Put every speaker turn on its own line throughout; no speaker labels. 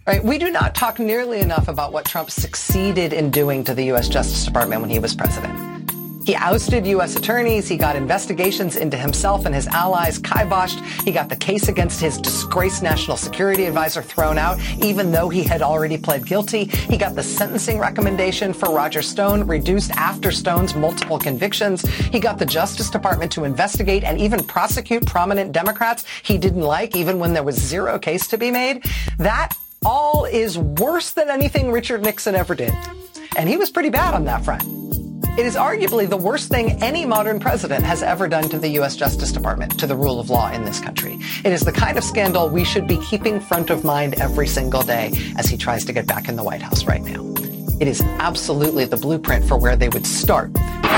Right? We do not talk nearly enough about what Trump succeeded in doing to the U.S. Justice Department when he was president. He ousted U.S. attorneys. He got investigations into himself and his allies kiboshed. He got the case against his disgraced national security advisor thrown out, even though he had already pled guilty. He got the sentencing recommendation for Roger Stone reduced after Stone's multiple convictions. He got the Justice Department to investigate and even prosecute prominent Democrats he didn't like, even when there was zero case to be made. That all is worse than anything Richard Nixon ever did. And he was pretty bad on that front. It is arguably the worst thing any modern president has ever done to the U.S. Justice Department, to the rule of law in this country. It is the kind of scandal we should be keeping front of mind every single day as he tries to get back in the White House right now. It is absolutely the blueprint for where they would start.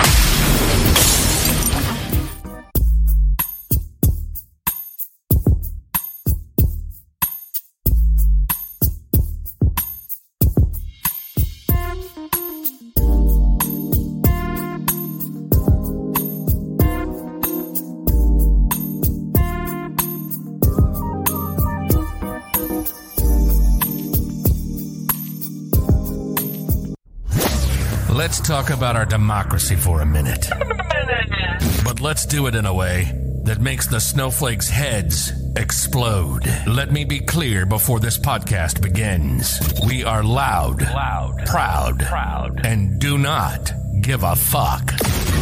Let's talk about our democracy for a minute. But let's do it in a way that makes the snowflakes' heads explode. Let me be clear before this podcast begins. We are loud, proud, and do not give a fuck.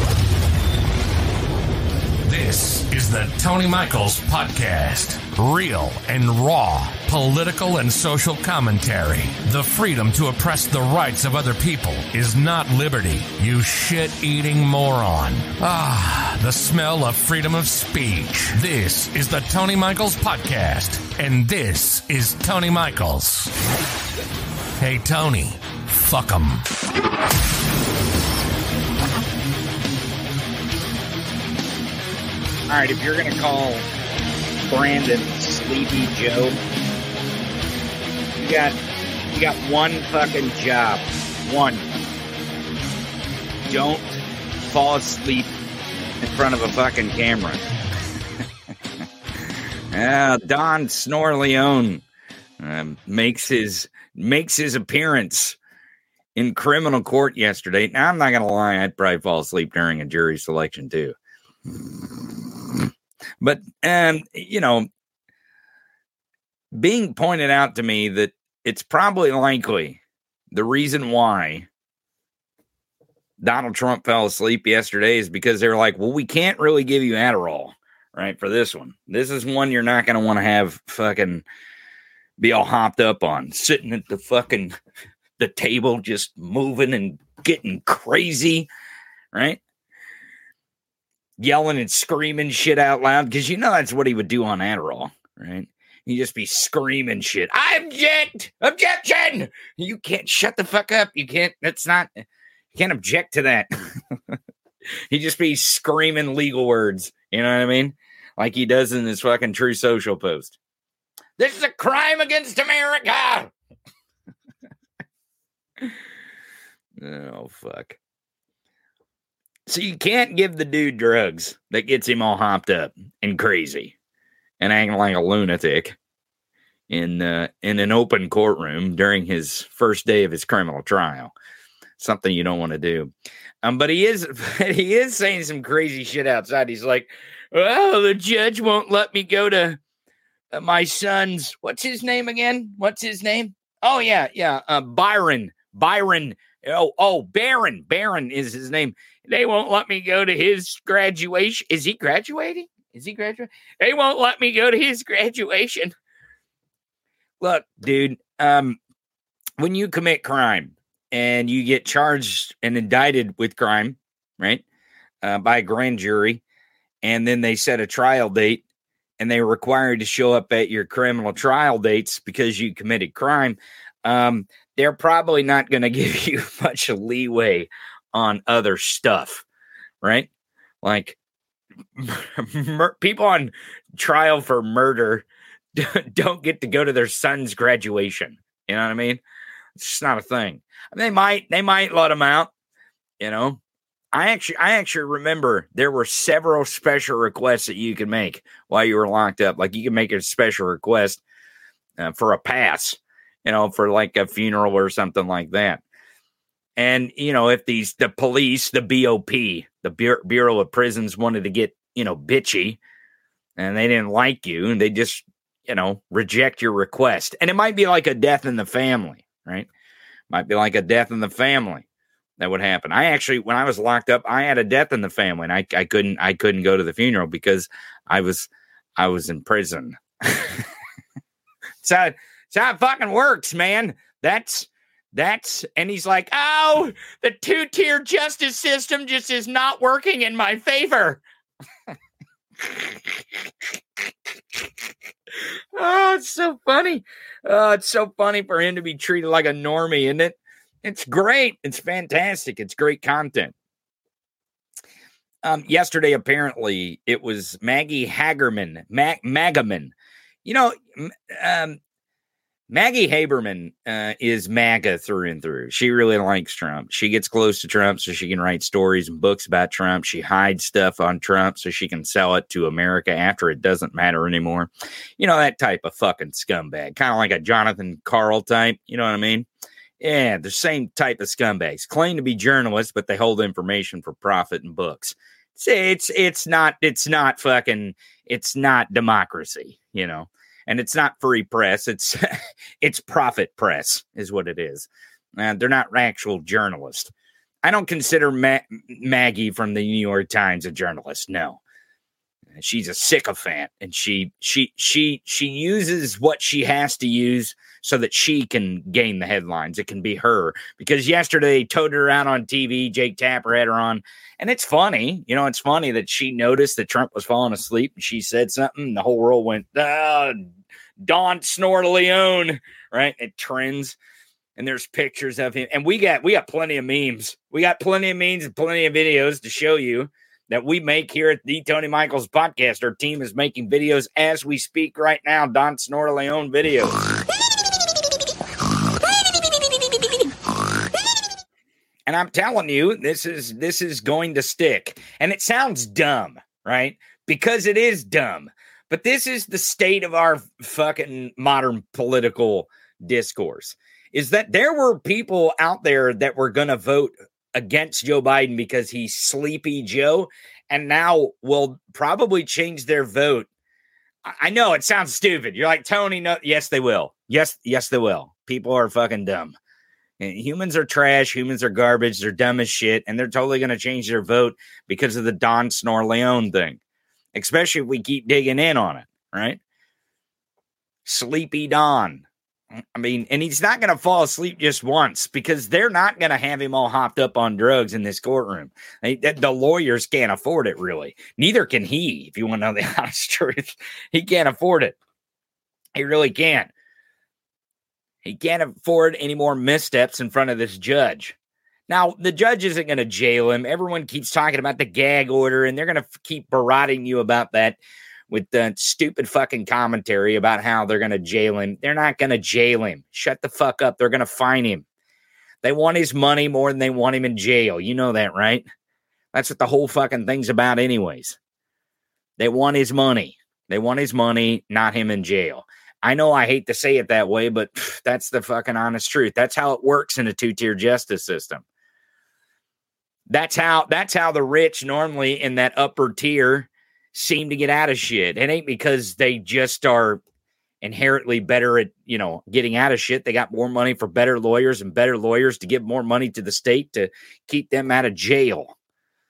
This is the Tony Michaels Podcast. Real and raw political and social commentary. The freedom to oppress the rights of other people is not liberty, you shit-eating moron. Ah, the smell of freedom of speech. This is the Tony Michaels Podcast, and this is Tony Michaels. Hey, Tony, fuck 'em.
All right, if you're going to call Brandon Sleepy Joe, you got one fucking job. One. Don't fall asleep in front of a fucking camera. Don Snorleone makes his appearance in criminal court yesterday. Now, I'm not going to lie, I'd probably fall asleep during a jury selection too. But, being pointed out to me that it's probably likely the reason why Donald Trump fell asleep yesterday is because they're like, well, we can't really give you Adderall, right, for this one. This is one you're not going to want to have fucking be all hopped up on, sitting at the table just moving and getting crazy, right? Yelling and screaming shit out loud, because that's what he would do on Adderall, right? He'd just be screaming shit. I object! Objection! You can't shut the fuck up. You can't object to that. He'd just be screaming legal words. You know what I mean? Like he does in his fucking True Social post. This is a crime against America! Oh, fuck. So you can't give the dude drugs that gets him all hopped up and crazy and acting like a lunatic in an open courtroom during his first day of his criminal trial. Something you don't want to do. But he is saying some crazy shit outside. He's like, well, the judge won't let me go to my son's, what's his name again? Oh, yeah. Byron. Barron is his name. They won't let me go to his graduation. Is he graduating? They won't let me go to his graduation. Look, dude, when you commit crime and you get charged and indicted with crime, right, by a grand jury, and then they set a trial date and they require you to show up at your criminal trial dates because you committed crime, they're probably not going to give you much leeway on other stuff, right? Like people on trial for murder don't get to go to their son's graduation. You know what I mean? It's just not a thing. They might let them out. I actually remember there were several special requests that you could make while you were locked up. Like you can make a special request for a pass. for like a funeral or something like that. And, if the police, the BOP, the Bureau of Prisons wanted to get, bitchy and they didn't like you and they just, reject your request. And it might be like a death in the family, right? Might be like a death in the family that would happen. I actually, when I was locked up, I had a death in the family and I couldn't go to the funeral because I was in prison. So how it fucking works, man. That's, and he's like, oh, the 2-tier justice system just is not working in my favor. Oh, it's so funny. It's so funny for him to be treated like a normie, isn't it? It's great. It's fantastic. It's great content. Yesterday, apparently, it was Maggie Haberman. Maggie Haberman is MAGA through and through. She really likes Trump. She gets close to Trump so she can write stories and books about Trump. She hides stuff on Trump so she can sell it to America after it doesn't matter anymore. That type of fucking scumbag. Kind of like a Jonathan Karl type. You know what I mean? Yeah, the same type of scumbags. Claim to be journalists, but they hold information for profit and books. It's not democracy, And it's not free press. It's profit press is what it is. They're not actual journalists. I don't consider Maggie from the New York Times a journalist. No, she's a sycophant, and she uses what she has to use so that she can gain the headlines. It can be her, because yesterday they towed her out on TV. Jake Tapper had her on, and it's funny. It's funny that she noticed that Trump was falling asleep, and she said something, and the whole world went, Don Snorleone, right? It trends, and there's pictures of him, and we got plenty of memes. We got plenty of memes and plenty of videos to show you that we make here at the Tony Michaels Podcast. Our team is making videos as we speak right now. Don Snorleone videos. And I'm telling you, this is going to stick. And it sounds dumb, right? Because it is dumb. But this is the state of our fucking modern political discourse, is that there were people out there that were going to vote against Joe Biden because he's Sleepy Joe, and now will probably change their vote. I know it sounds stupid. You're like, Tony, no. Yes, they will. Yes, they will. People are fucking dumb. And humans are trash. Humans are garbage. They're dumb as shit, and they're totally going to change their vote because of the Don Snorleone thing. Especially if we keep digging in on it, right? Sleepy Don. I mean, and he's not going to fall asleep just once, because they're not going to have him all hopped up on drugs in this courtroom. The lawyers can't afford it, really. Neither can he, if you want to know the honest truth. He can't afford it. He really can't. He can't afford any more missteps in front of this judge. Now, the judge isn't going to jail him. Everyone keeps talking about the gag order, and they're going to keep berating you about that with the stupid fucking commentary about how they're going to jail him. They're not going to jail him. Shut the fuck up. They're going to fine him. They want his money more than they want him in jail. You know that, right? That's what the whole fucking thing's about anyways. They want his money. They want his money, not him in jail. I know I hate to say it that way, but that's the fucking honest truth. That's how it works in a two-tier justice system. That's how the rich normally in that upper tier seem to get out of shit. It ain't because they just are inherently better at, getting out of shit. They got more money for better lawyers and better lawyers to give more money to the state to keep them out of jail.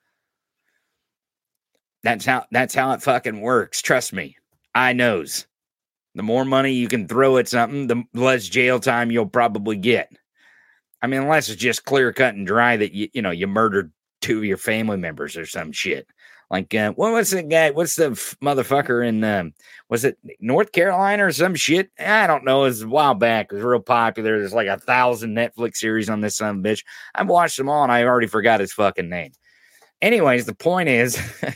That's how it fucking works. Trust me. I knows. The more money you can throw at something, the less jail time you'll probably get. I mean, unless it's just clear cut and dry that you murdered 2 of your family members or some shit. Like, what's the guy? What's the motherfucker in, was it North Carolina or some shit? I don't know. It was a while back. It was real popular. There's like 1,000 Netflix series on this son of a bitch. I've watched them all and I already forgot his fucking name. Anyways, the point is,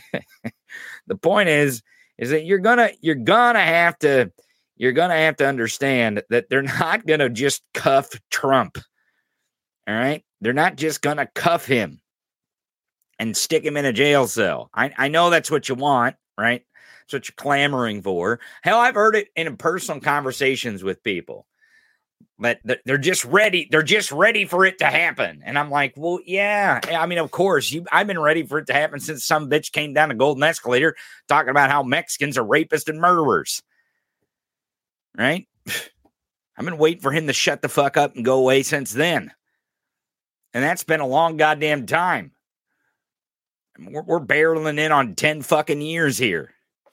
is that you're gonna have to understand that they're not gonna just cuff Trump. All right, they're not just gonna cuff him and stick him in a jail cell. I know that's what you want, right? That's what you're clamoring for. Hell, I've heard it in personal conversations with people. But they're just ready. They're just ready for it to happen. And I'm like, well, yeah. I mean, of course, I've been ready for it to happen since some bitch came down the golden escalator talking about how Mexicans are rapists and murderers. Right? I've been waiting for him to shut the fuck up and go away since then. And that's been a long goddamn time. We're barreling in on 10 fucking years here.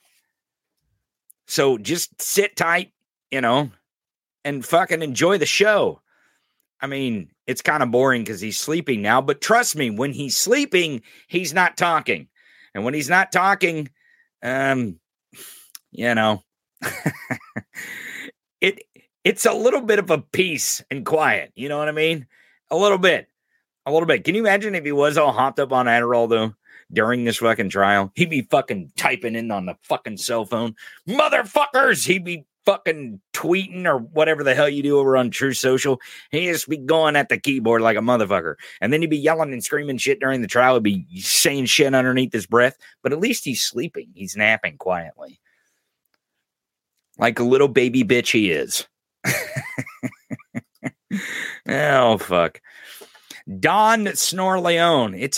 So just sit tight, and fucking enjoy the show. I mean, it's kind of boring because he's sleeping now, but trust me, when he's sleeping, he's not talking. And when he's not talking, it's a little bit of a peace and quiet. You know what I mean? A little bit. Can you imagine if he was all hopped up on Adderall, though, during this fucking trial? He'd be fucking typing in on the fucking cell phone. Motherfuckers! He'd be fucking tweeting or whatever the hell you do over on True Social. He'd just be going at the keyboard like a motherfucker. And then he'd be yelling and screaming shit during the trial. He'd be saying shit underneath his breath. But at least he's sleeping. He's napping quietly. Like a little baby bitch he is. Oh, fuck. Don Snorleone. It's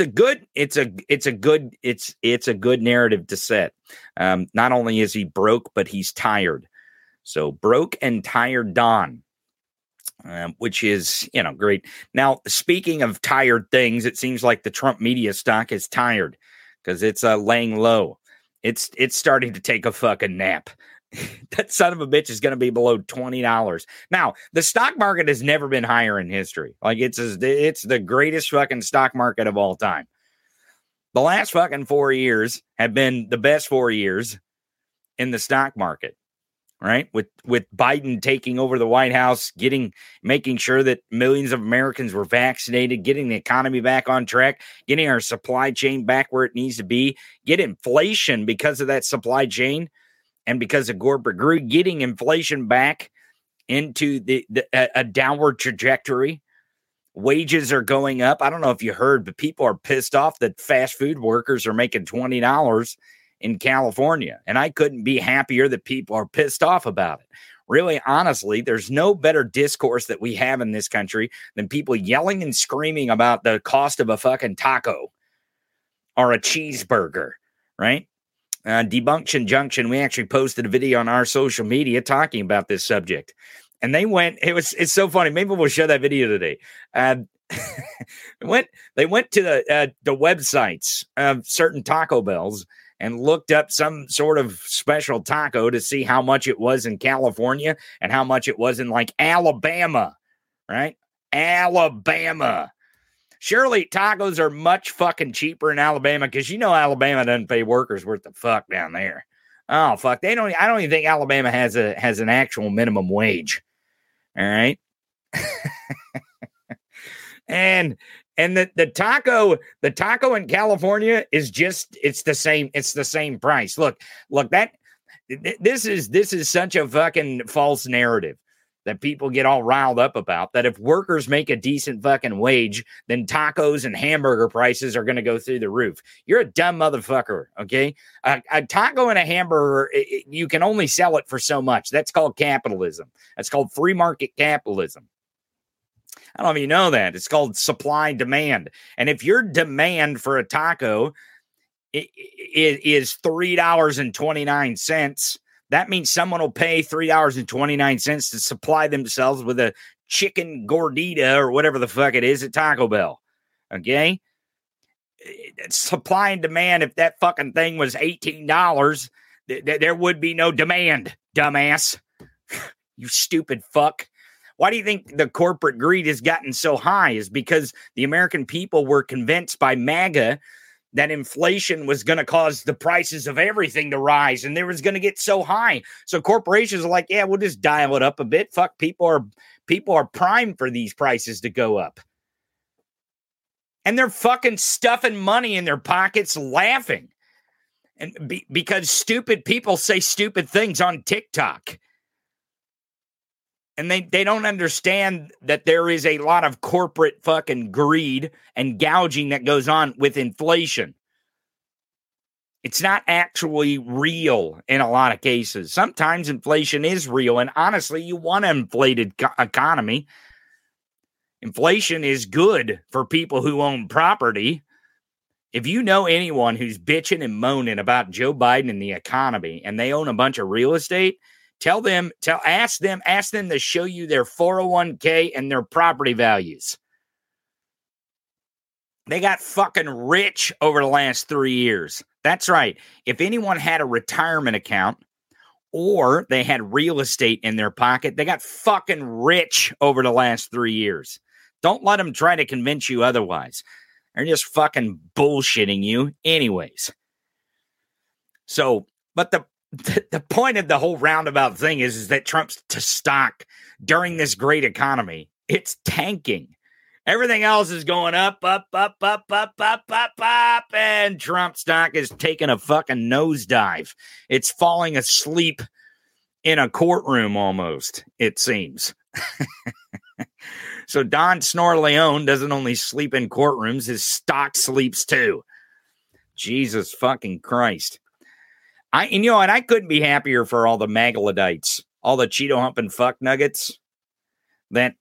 a good narrative to set. Not only is he broke, but he's tired. So broke and tired Don, which is, great. Now, speaking of tired things, it seems like the Trump media stock is tired because it's laying low. It's starting to take a fucking nap. That son of a bitch is going to be below $20. Now, the stock market has never been higher in history. Like it's the greatest fucking stock market of all time. The last fucking 4 years have been the best 4 years in the stock market, right? With Biden taking over the White House, making sure that millions of Americans were vaccinated, getting the economy back on track, getting our supply chain back where it needs to be, get inflation because of that supply chain. And because of corporate greed, getting inflation back into a downward trajectory. Wages are going up. I don't know if you heard, but people are pissed off that fast food workers are making $20 in California. And I couldn't be happier that people are pissed off about it. Really, honestly, there's no better discourse that we have in this country than people yelling and screaming about the cost of a fucking taco or a cheeseburger, right? Debunction Junction, we actually posted a video on our social media talking about this subject. And it's so funny. Maybe we'll show that video today. They went to the websites of certain Taco Bells and looked up some sort of special taco to see how much it was in California and how much it was in like Alabama, right? Alabama. Surely tacos are much fucking cheaper in Alabama because Alabama doesn't pay workers worth the fuck down there. Oh fuck, I don't even think Alabama has an actual minimum wage. All right, and the taco in California is it's the same price. Look this is such a fucking false narrative that people get all riled up about, that if workers make a decent fucking wage, then tacos and hamburger prices are going to go through the roof. You're a dumb motherfucker, okay? A taco and a hamburger, you can only sell it for so much. That's called capitalism. That's called free market capitalism. I don't know if you know that. It's called supply and demand. And if your demand for a taco is $3.29, that means someone will pay $3.29 to supply themselves with a chicken gordita or whatever the fuck it is at Taco Bell. Okay? Supply and demand, if that fucking thing was $18, there would be no demand, dumbass. You stupid fuck. Why do you think the corporate greed has gotten so high? Is because the American people were convinced by MAGA that inflation was going to cause the prices of everything to rise and they was going to get so high. So corporations are like, yeah, we'll just dial it up a bit. Fuck, people are primed for these prices to go up. And they're fucking stuffing money in their pockets laughing. And because stupid people say stupid things on TikTok. And they don't understand that there is a lot of corporate fucking greed and gouging that goes on with inflation. It's not actually real in a lot of cases. Sometimes inflation is real, and honestly, you want an inflated economy. Inflation is good for people who own property. If you know anyone who's bitching and moaning about Joe Biden and the economy, and they own a bunch of real estate, ask them to show you their 401k and their property values. They got fucking rich over the last 3 years. That's right. If anyone had a retirement account or they had real estate in their pocket, they got fucking rich over the last 3 years. Don't let them try to convince you otherwise. They're just fucking bullshitting you anyways. So, but the point of the whole roundabout thing is that Trump's stock during this great economy, it's tanking. Everything else is going up, and Trump stock is taking a fucking nosedive. It's falling asleep in a courtroom almost, it seems. So Don Snorleone doesn't only sleep in courtrooms, his stock sleeps too. Jesus fucking Christ. I couldn't be happier for all the Magladites, all the Cheeto humping fuck nuggets that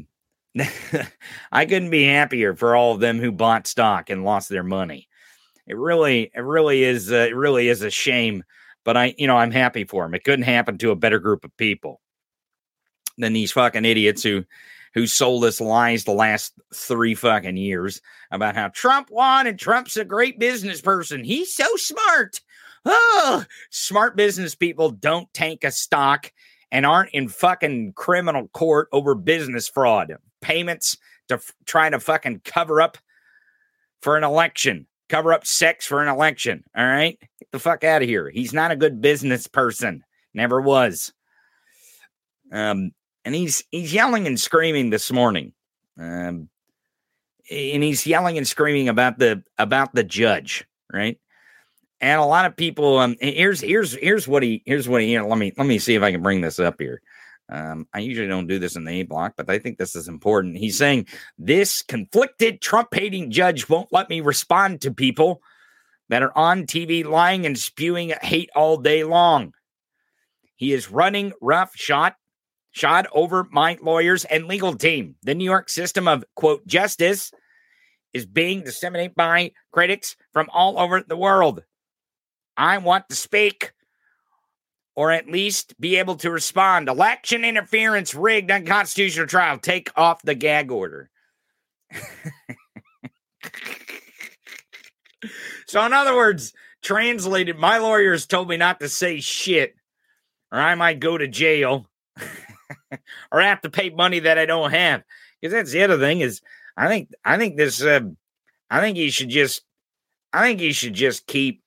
I couldn't be happier for all of them who bought stock and lost their money. It really is a shame, but I'm happy for them. It couldn't happen to a better group of people than these fucking idiots who sold us lies the last 3 fucking years about how Trump won and Trump's a great business person. He's so smart. Oh, smart business people don't tank a stock and aren't in fucking criminal court over business fraud. Payments to try to fucking cover up for an election. Cover up sex for an election. All right? Get the fuck out of here. He's not a good business person. Never was. And he's yelling and screaming this morning. And he's yelling and screaming about the judge, right? And a lot of people, here's what he, let me see if I can bring this up here. I usually don't do this in the A block, but I think this is important. He's saying this conflicted Trump-hating judge won't let me respond to people that are on TV lying and spewing hate all day long. He is running roughshod over my lawyers and legal team. The New York system of, quote, justice is being disseminated by critics from all over the world. I want to speak, or at least be able to respond. Election interference, rigged, unconstitutional trial. Take off the gag order. So in other words, translated, my lawyers told me not to say shit, or I might go to jail, or have to pay money that I don't have. Because that's the other thing is, I think you should just keep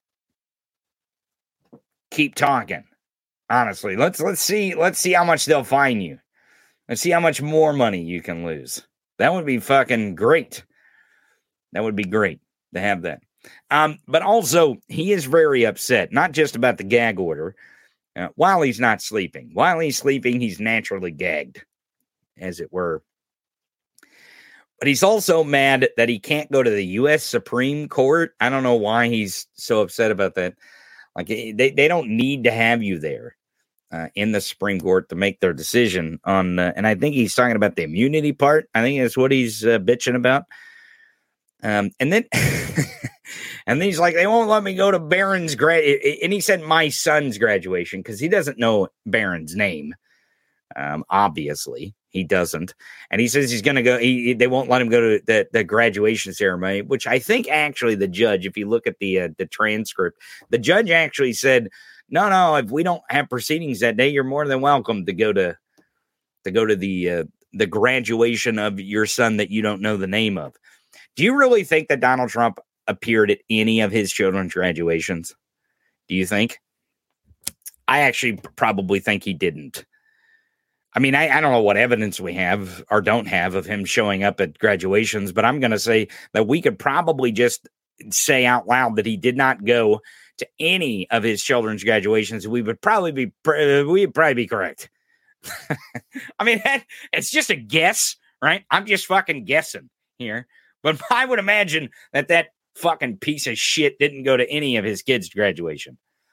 talking. Honestly, let's see how much they'll fine you. Let's see how much more money you can lose. That would be fucking great. That would be great to have that. But also, he is very upset, not just about the gag order. While he's not sleeping. While he's sleeping, he's naturally gagged, as it were. But he's also mad that he can't go to the U.S. Supreme Court. I don't know why he's so upset about that. Like, they don't need to have you there in the Supreme Court to make their decision on, and I think he's talking about the immunity part. I think that's what he's bitching about. And then and then he's like, they won't let me go to Barron's and he said my son's graduation because he doesn't know Barron's name. Obviously he doesn't. And he says he's going to go. They won't let him go to the graduation ceremony, which I think actually the judge, if you look at the transcript, the judge actually said, no, if we don't have proceedings that day, you're more than welcome to go to the graduation of your son that you don't know the name of. Do you really think that Donald Trump appeared at any of his children's graduations? Do you think? I actually probably think he didn't. I mean, I don't know what evidence we have or don't have of him showing up at graduations, but I'm going to say that we could probably just say out loud that he did not go to any of his children's graduations. We'd probably be correct. I mean, it's just a guess, right? I'm just fucking guessing here. But I would imagine that fucking piece of shit didn't go to any of his kids' graduation.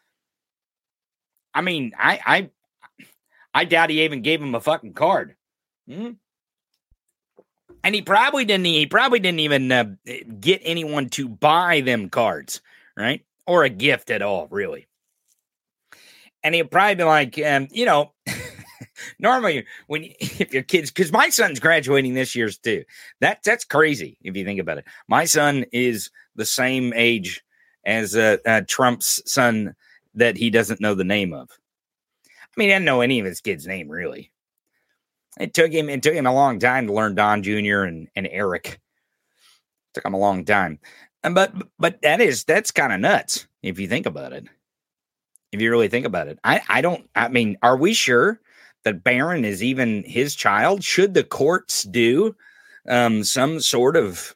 I mean, I doubt he even gave him a fucking card. And he probably didn't even get anyone to buy them cards, right? Or a gift at all, really. And he'll probably be like, normally if your kids, because my son's graduating this year too. That's crazy if you think about it. My son is the same age as Trump's son that he doesn't know the name of. I mean, he doesn't know any of his kids' name, really. It took him a long time to learn Don Jr. and Eric. It took him a long time. But that's kind of nuts if you think about it. If you really think about it. Are we sure that Barron is even his child? Should the courts do some sort of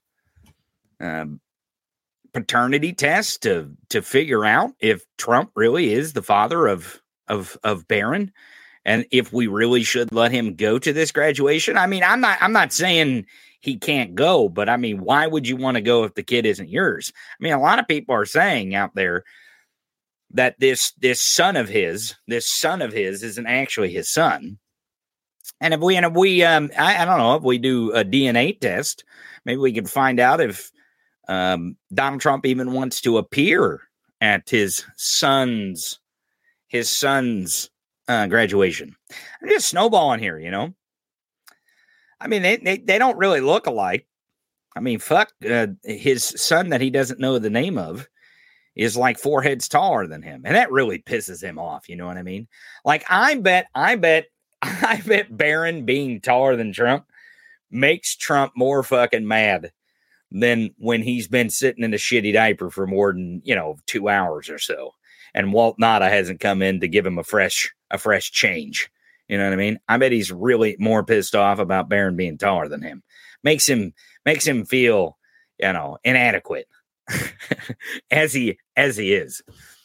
paternity test to figure out if Trump really is the father of Barron, and if we really should let him go to this graduation? I mean, I'm not saying he can't go, but I mean, why would you want to go if the kid isn't yours? I mean, a lot of people are saying out there that this son of his isn't actually his son. And if we I don't know, if we do a DNA test, maybe we can find out if Donald Trump even wants to appear at his son's graduation. I'm just snowballing here, you know. I mean, they don't really look alike. I mean, fuck, his son that he doesn't know the name of is like 4 heads taller than him, and that really pisses him off. You know what I mean? Like, I bet Barron being taller than Trump makes Trump more fucking mad than when he's been sitting in a shitty diaper for more than 2 hours or so, and Walt Nada hasn't come in to give him a fresh change. You know what I mean? I bet he's really more pissed off about Barron being taller than him. Makes him feel, inadequate as he is.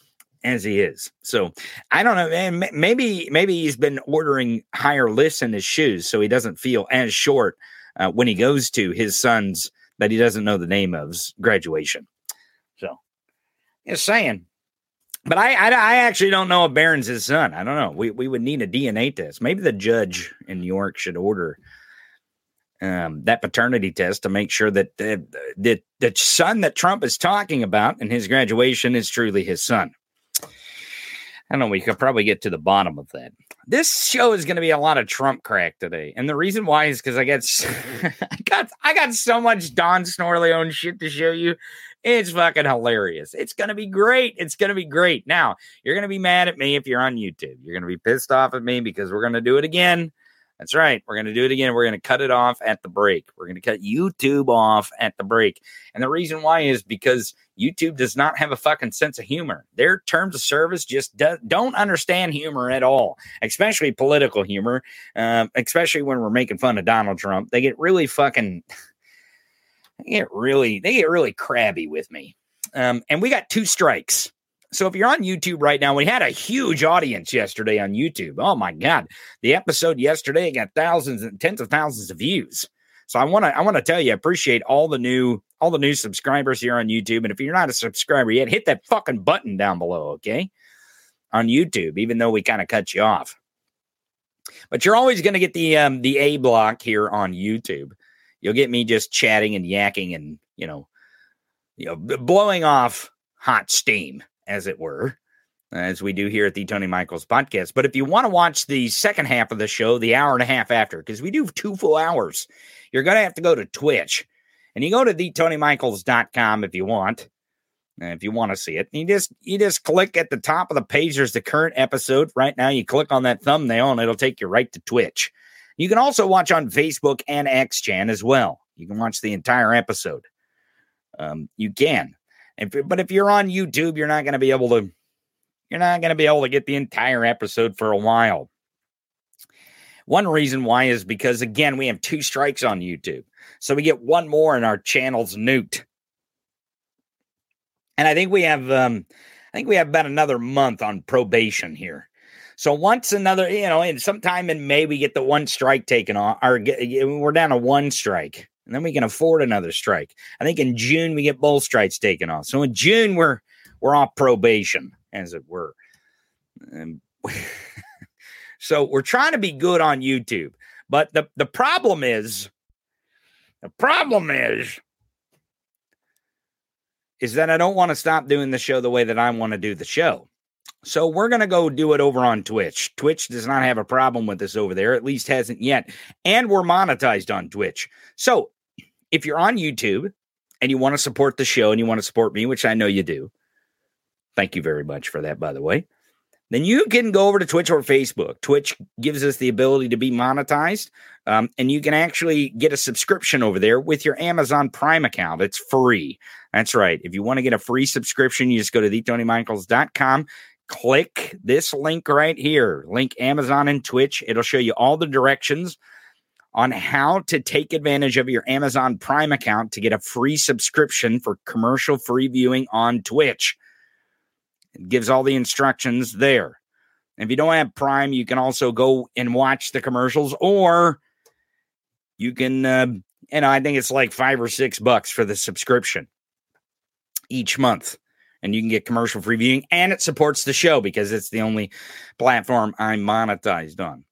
So I don't know, man. Maybe he's been ordering higher lifts in his shoes so he doesn't feel as short when he goes to his son's that he doesn't know the name of's graduation. So just saying. But I actually don't know if Barron's his son. I don't know. We would need a DNA test. Maybe the judge in New York should order that paternity test to make sure that the son that Trump is talking about in his graduation is truly his son. I don't know. We could probably get to the bottom of that. This show is going to be a lot of Trump crack today, and the reason why is because I got so much Don Snorleone shit to show you. It's fucking hilarious. It's going to be great. It's going to be great. Now, you're going to be mad at me if you're on YouTube. You're going to be pissed off at me because we're going to do it again. That's right. We're going to do it again. We're going to cut it off at the break. We're going to cut YouTube off at the break. And the reason why is because YouTube does not have a fucking sense of humor. Their terms of service just don't understand humor at all, especially political humor, especially when we're making fun of Donald Trump. They get really fucking... They get really crabby with me. And we got 2 strikes. So if you're on YouTube right now, we had a huge audience yesterday on YouTube. Oh my God. The episode yesterday got thousands and tens of thousands of views. So I want to tell you, I appreciate all the new subscribers here on YouTube. And if you're not a subscriber yet, hit that fucking button down below, okay? On YouTube, even though we kind of cut you off. But you're always going to get the A block here on YouTube. You'll get me just chatting and yakking and, blowing off hot steam, as it were, as we do here at the Tony Michaels podcast. But if you want to watch the second half of the show, the hour and a half after, because we do 2 full hours, you're going to have to go to Twitch. And you go to theTonyMichaels.com if you want to see it. You just click at the top of the page. There's the current episode. Right now, you click on that thumbnail, and it'll take you right to Twitch. You can also watch on Facebook and XChan as well. You can watch the entire episode. You can. But if you're on YouTube, you're not going to be able to get the entire episode for a while. One reason why is because, again, we have 2 strikes on YouTube. So we get 1 more and our channel's nuked. And I think we have about another month on probation here. So once and sometime in May, we get the 1 strike taken off, or we're down to 1 strike. And then we can afford another strike. I think in June we get both strikes taken off. So in June we're off probation, as it were. So we're trying to be good on YouTube. But the problem is that I don't want to stop doing the show the way that I want to do the show. So we're going to go do it over on Twitch. Twitch does not have a problem with this over there, at least hasn't yet. And we're monetized on Twitch. So if you're on YouTube and you want to support the show and you want to support me, which I know you do, thank you very much for that, by the way, then you can go over to Twitch or Facebook. Twitch gives us the ability to be monetized, and you can actually get a subscription over there with your Amazon Prime account. It's free. That's right. If you want to get a free subscription, you just go to theTonyMichaels.com, click this link right here, link Amazon and Twitch. It'll show you all the directions on how to take advantage of your Amazon Prime account to get a free subscription for commercial-free viewing on Twitch. It gives all the instructions there. If you don't have Prime, you can also go and watch the commercials, or you can, I think it's like $5 or $6 for the subscription each month. And you can get commercial-free viewing, and it supports the show because it's the only platform I'm monetized on.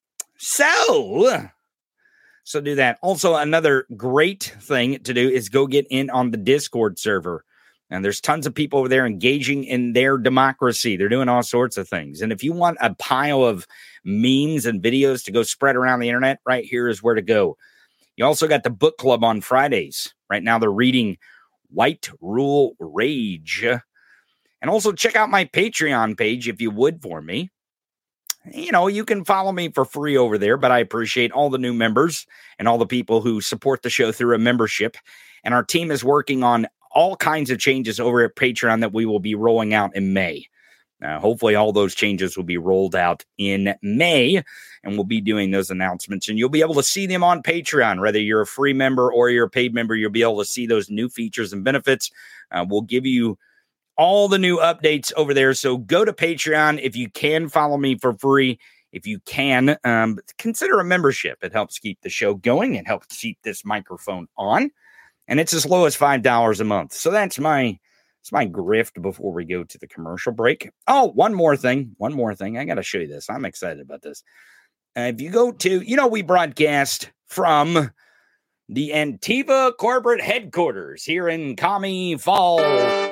So do that. Also, another great thing to do is go get in on the Discord server. And there's tons of people over there engaging in their democracy. They're doing all sorts of things. And if you want a pile of memes and videos to go spread around the internet, right here is where to go. You also got the book club on Fridays. Right now they're reading White Rule Rage. And also check out my Patreon page if you would for me. You know, you can follow me for free over there, but I appreciate all the new members and all the people who support the show through a membership. And our team is working on all kinds of changes over at Patreon that we will be rolling out in May. Hopefully all those changes will be rolled out in May, and we'll be doing those announcements, and you'll be able to see them on Patreon. Whether you're a free member or you're a paid member, you'll be able to see those new features and benefits. We'll give you all the new updates over there. So go to Patreon. If you can follow me for free, if you can, consider a membership. It helps keep the show going. It helps keep this microphone on. And it's as low as $5 a month. So that's my grift before we go to the commercial break. Oh, one more thing. I got to show you this. I'm excited about this. If you go to, we broadcast from the Antifa corporate headquarters here in Commie Falls.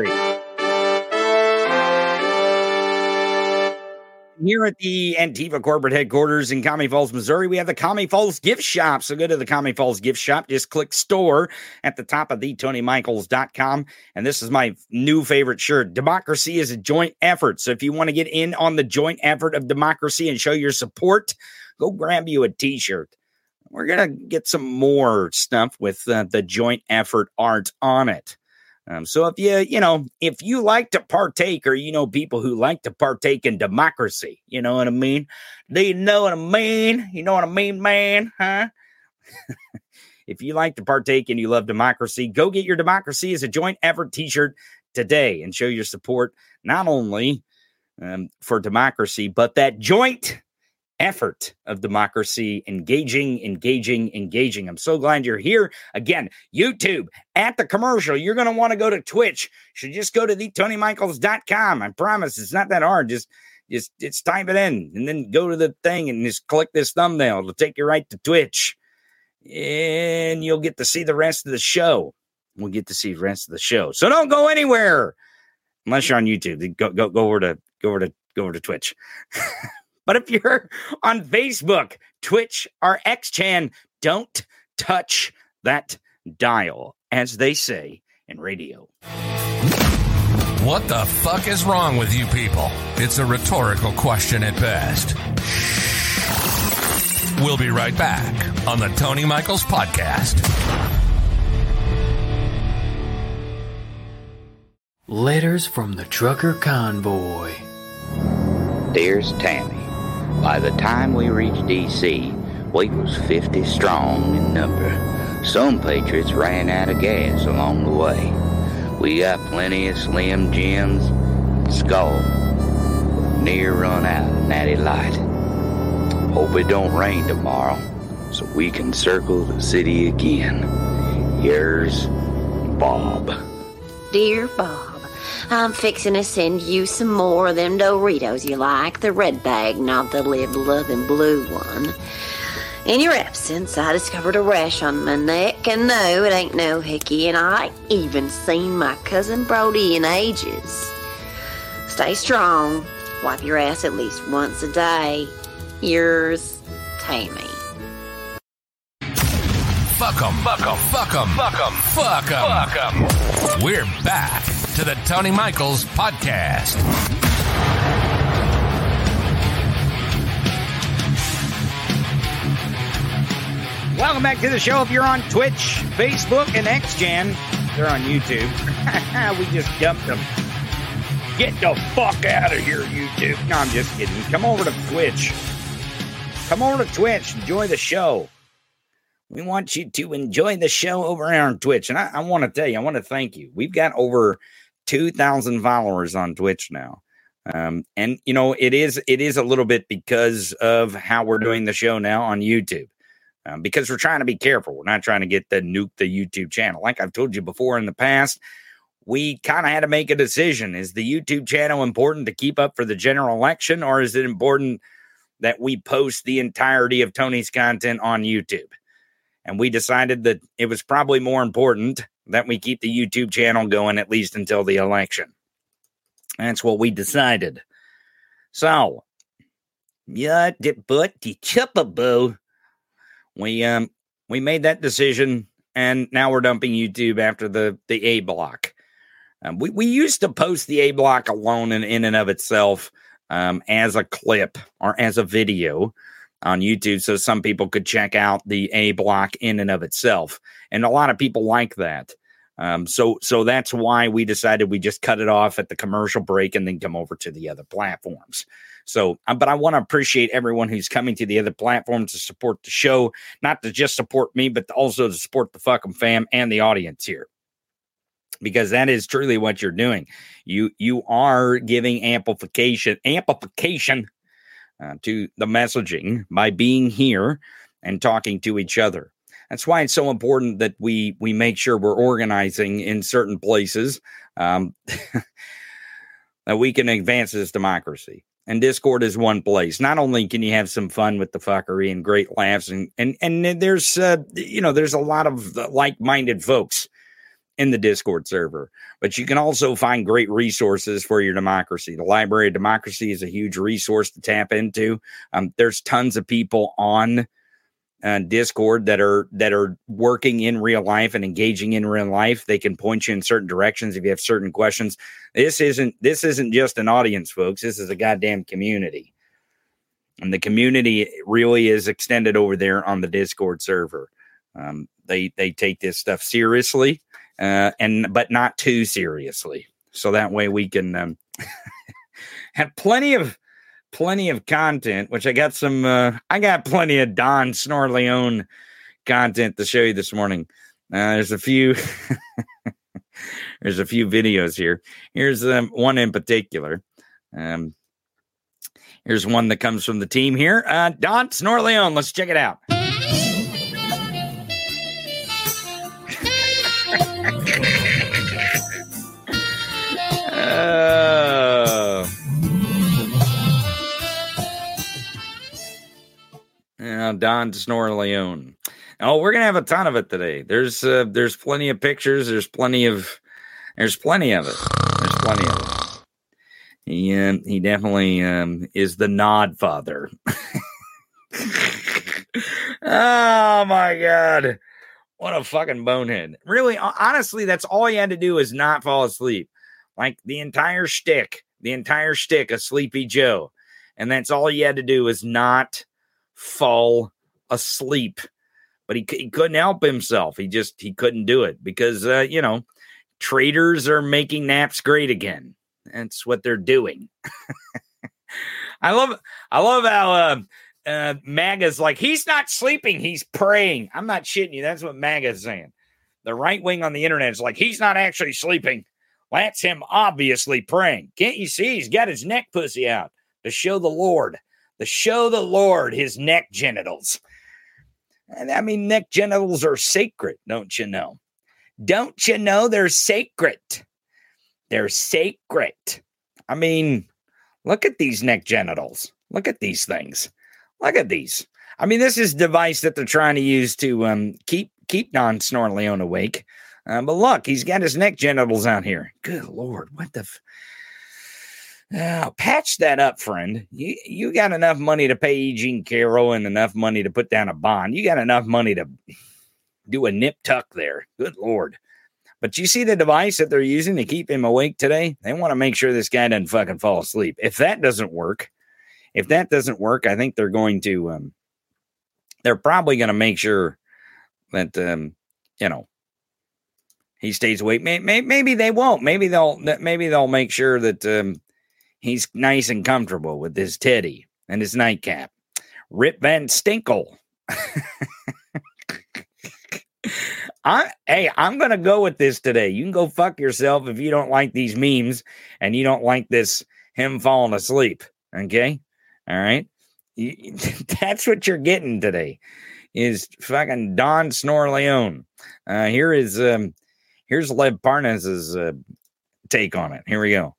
Here at the Antifa corporate headquarters in Commie Falls, Missouri, we have the Commie Falls gift shop. So go to the Commie Falls gift shop. Just click store at the top of theTonyMichaels.com. And this is my new favorite shirt. Democracy is a joint effort. So if you want to get in on the joint effort of democracy and show your support, go grab you a t-shirt. We're going to get some more stuff with the joint effort art on it. So if you like to partake, or people who like to partake in democracy, you know what I mean? Do you know what I mean? You know what I mean, man? Huh? If you like to partake and you love democracy, go get your Democracy is a Joint Effort t-shirt today and show your support not only for democracy, but that joint effort of democracy, engaging. I'm so glad you're here. Again, YouTube at the commercial. You're going to want to go to Twitch. You should just go to theTonyMichaels.com. I promise it's not that hard. Just type it in and then go to the thing and just click this thumbnail. It'll take you right to Twitch, and you'll get to see the rest of the show. We'll get to see the rest of the show. So don't go anywhere unless you're on YouTube. Go over to Twitch. But if you're on Facebook, Twitch, or XChan, don't touch that dial, as they say in radio.
What the fuck is wrong with you people? It's a rhetorical question at best. We'll be right back on the Tony Michaels Podcast.
Letters from the Trucker Convoy.
Dearest Tammy, by the time we reached D.C., we was 50 strong in number. Some patriots ran out of gas along the way. We got plenty of Slim Jims, Skull, near run out of Natty Light. Hope it don't rain tomorrow, so we can circle the city again. Yours, Bob.
Dear Bob, I'm fixing to send you some more of them Doritos you like, the red bag, not the live loving blue one. In your absence, I discovered a rash on my neck, and no, it ain't no hickey, and I ain't even seen my cousin Brody in ages. Stay strong. Wipe your ass at least once a day. Yours, Tammy.
Fuck 'em. Fuck 'em. Fuck 'em. Fuck 'em. Fuck 'em. Fuck 'em. We're back to the Tony Michaels Podcast.
Welcome back to the show. If you're on Twitch, Facebook, and XGen, they're on YouTube. We just dumped them. Get the fuck out of here, YouTube. No, I'm just kidding. Come over to Twitch. Come over to Twitch. Enjoy the show. We want you to enjoy the show over on Twitch. And I want to tell you, I want to thank you. We've got over 2,000 followers on Twitch now. And, you know, it is a little bit because of how we're doing the show now on YouTube. Because we're trying to be careful. We're not trying to get the nuke the YouTube channel. Like I've told you before in the past, we kind of had to make a decision. Is the YouTube channel important to keep up for the general election, or is it important that we post the entirety of Tony's content on YouTube? And we decided that it was probably more important that we keep the YouTube channel going at least until the election. That's what we decided. So, yeah, but the chipaboo. We made that decision, and now we're dumping YouTube after the A block. We used to post the A block alone in and of itself as a clip or as a video on YouTube, so some people could check out the A block in and of itself, and a lot of people like that. So that's why we decided we just cut it off at the commercial break and then come over to the other platforms. So, but I want to appreciate everyone who's coming to the other platforms to support the show, not to just support me, but also to support the fucking fam and the audience here, because that is truly what you're doing. You are giving amplification to the messaging by being here and talking to each other. That's why it's so important that we make sure we're organizing in certain places that we can advance this democracy. And Discord is one place. Not only can you have some fun with the fuckery and great laughs, and there's there's a lot of like-minded folks in the Discord server, but you can also find great resources for your democracy. The Library of Democracy is a huge resource to tap into. There's tons of people on Discord that are working in real life and engaging in real life. They can point you in certain directions if you have certain questions. This isn't just an audience, folks. This is a goddamn community, and the community really is extended over there on the Discord server. They take this stuff seriously, but not too seriously. So that way we can have plenty of content, which I got plenty of Don Snorleone content to show you this morning. There's a few videos here. Here's one in particular. Here's one that comes from the team here. Don Snorleone, let's check it out. Don Snorleone. Oh, we're gonna have a ton of it today. There's plenty of pictures. There's plenty of it. He definitely is the nod father. Oh my God, what a fucking bonehead! Really, honestly, that's all he had to do is not fall asleep. Like the entire shtick of Sleepy Joe, and that's all he had to do is not fall asleep. But he couldn't help himself. He couldn't do it because traitors are making naps great again. That's what they're doing. I love how MAGA's like, he's not sleeping, he's praying. I'm not shitting you. That's what MAGA's saying. The right wing on the internet is like, he's not actually sleeping. That's him obviously praying. Can't you see? He's got his neck pussy out to show the Lord. To show the Lord his neck genitals. And I mean, neck genitals are sacred, don't you know? Don't you know they're sacred? They're sacred. I mean, look at these neck genitals. Look at these things. Look at these. I mean, this is a device that they're trying to use to keep Don Snorleone awake. But look, he's got his neck genitals out here. Good Lord, what the... patch that up, friend. You got enough money to pay E. Jean Carroll and enough money to put down a bond. You got enough money to do a nip tuck there. Good Lord. But you see the device that they're using to keep him awake today? They want to make sure this guy doesn't fucking fall asleep. If that doesn't work, I think they're going to, they're probably going to make sure that, he stays awake. Maybe they won't. Maybe they'll make sure that, he's nice and comfortable with his teddy and his nightcap. Rip Van Stinkle. I'm going to go with this today. You can go fuck yourself if you don't like these memes and you don't like him falling asleep. Okay? All right? That's what you're getting today is fucking Don Snorleone. Here's Lev Parnas's take on it. Here we go.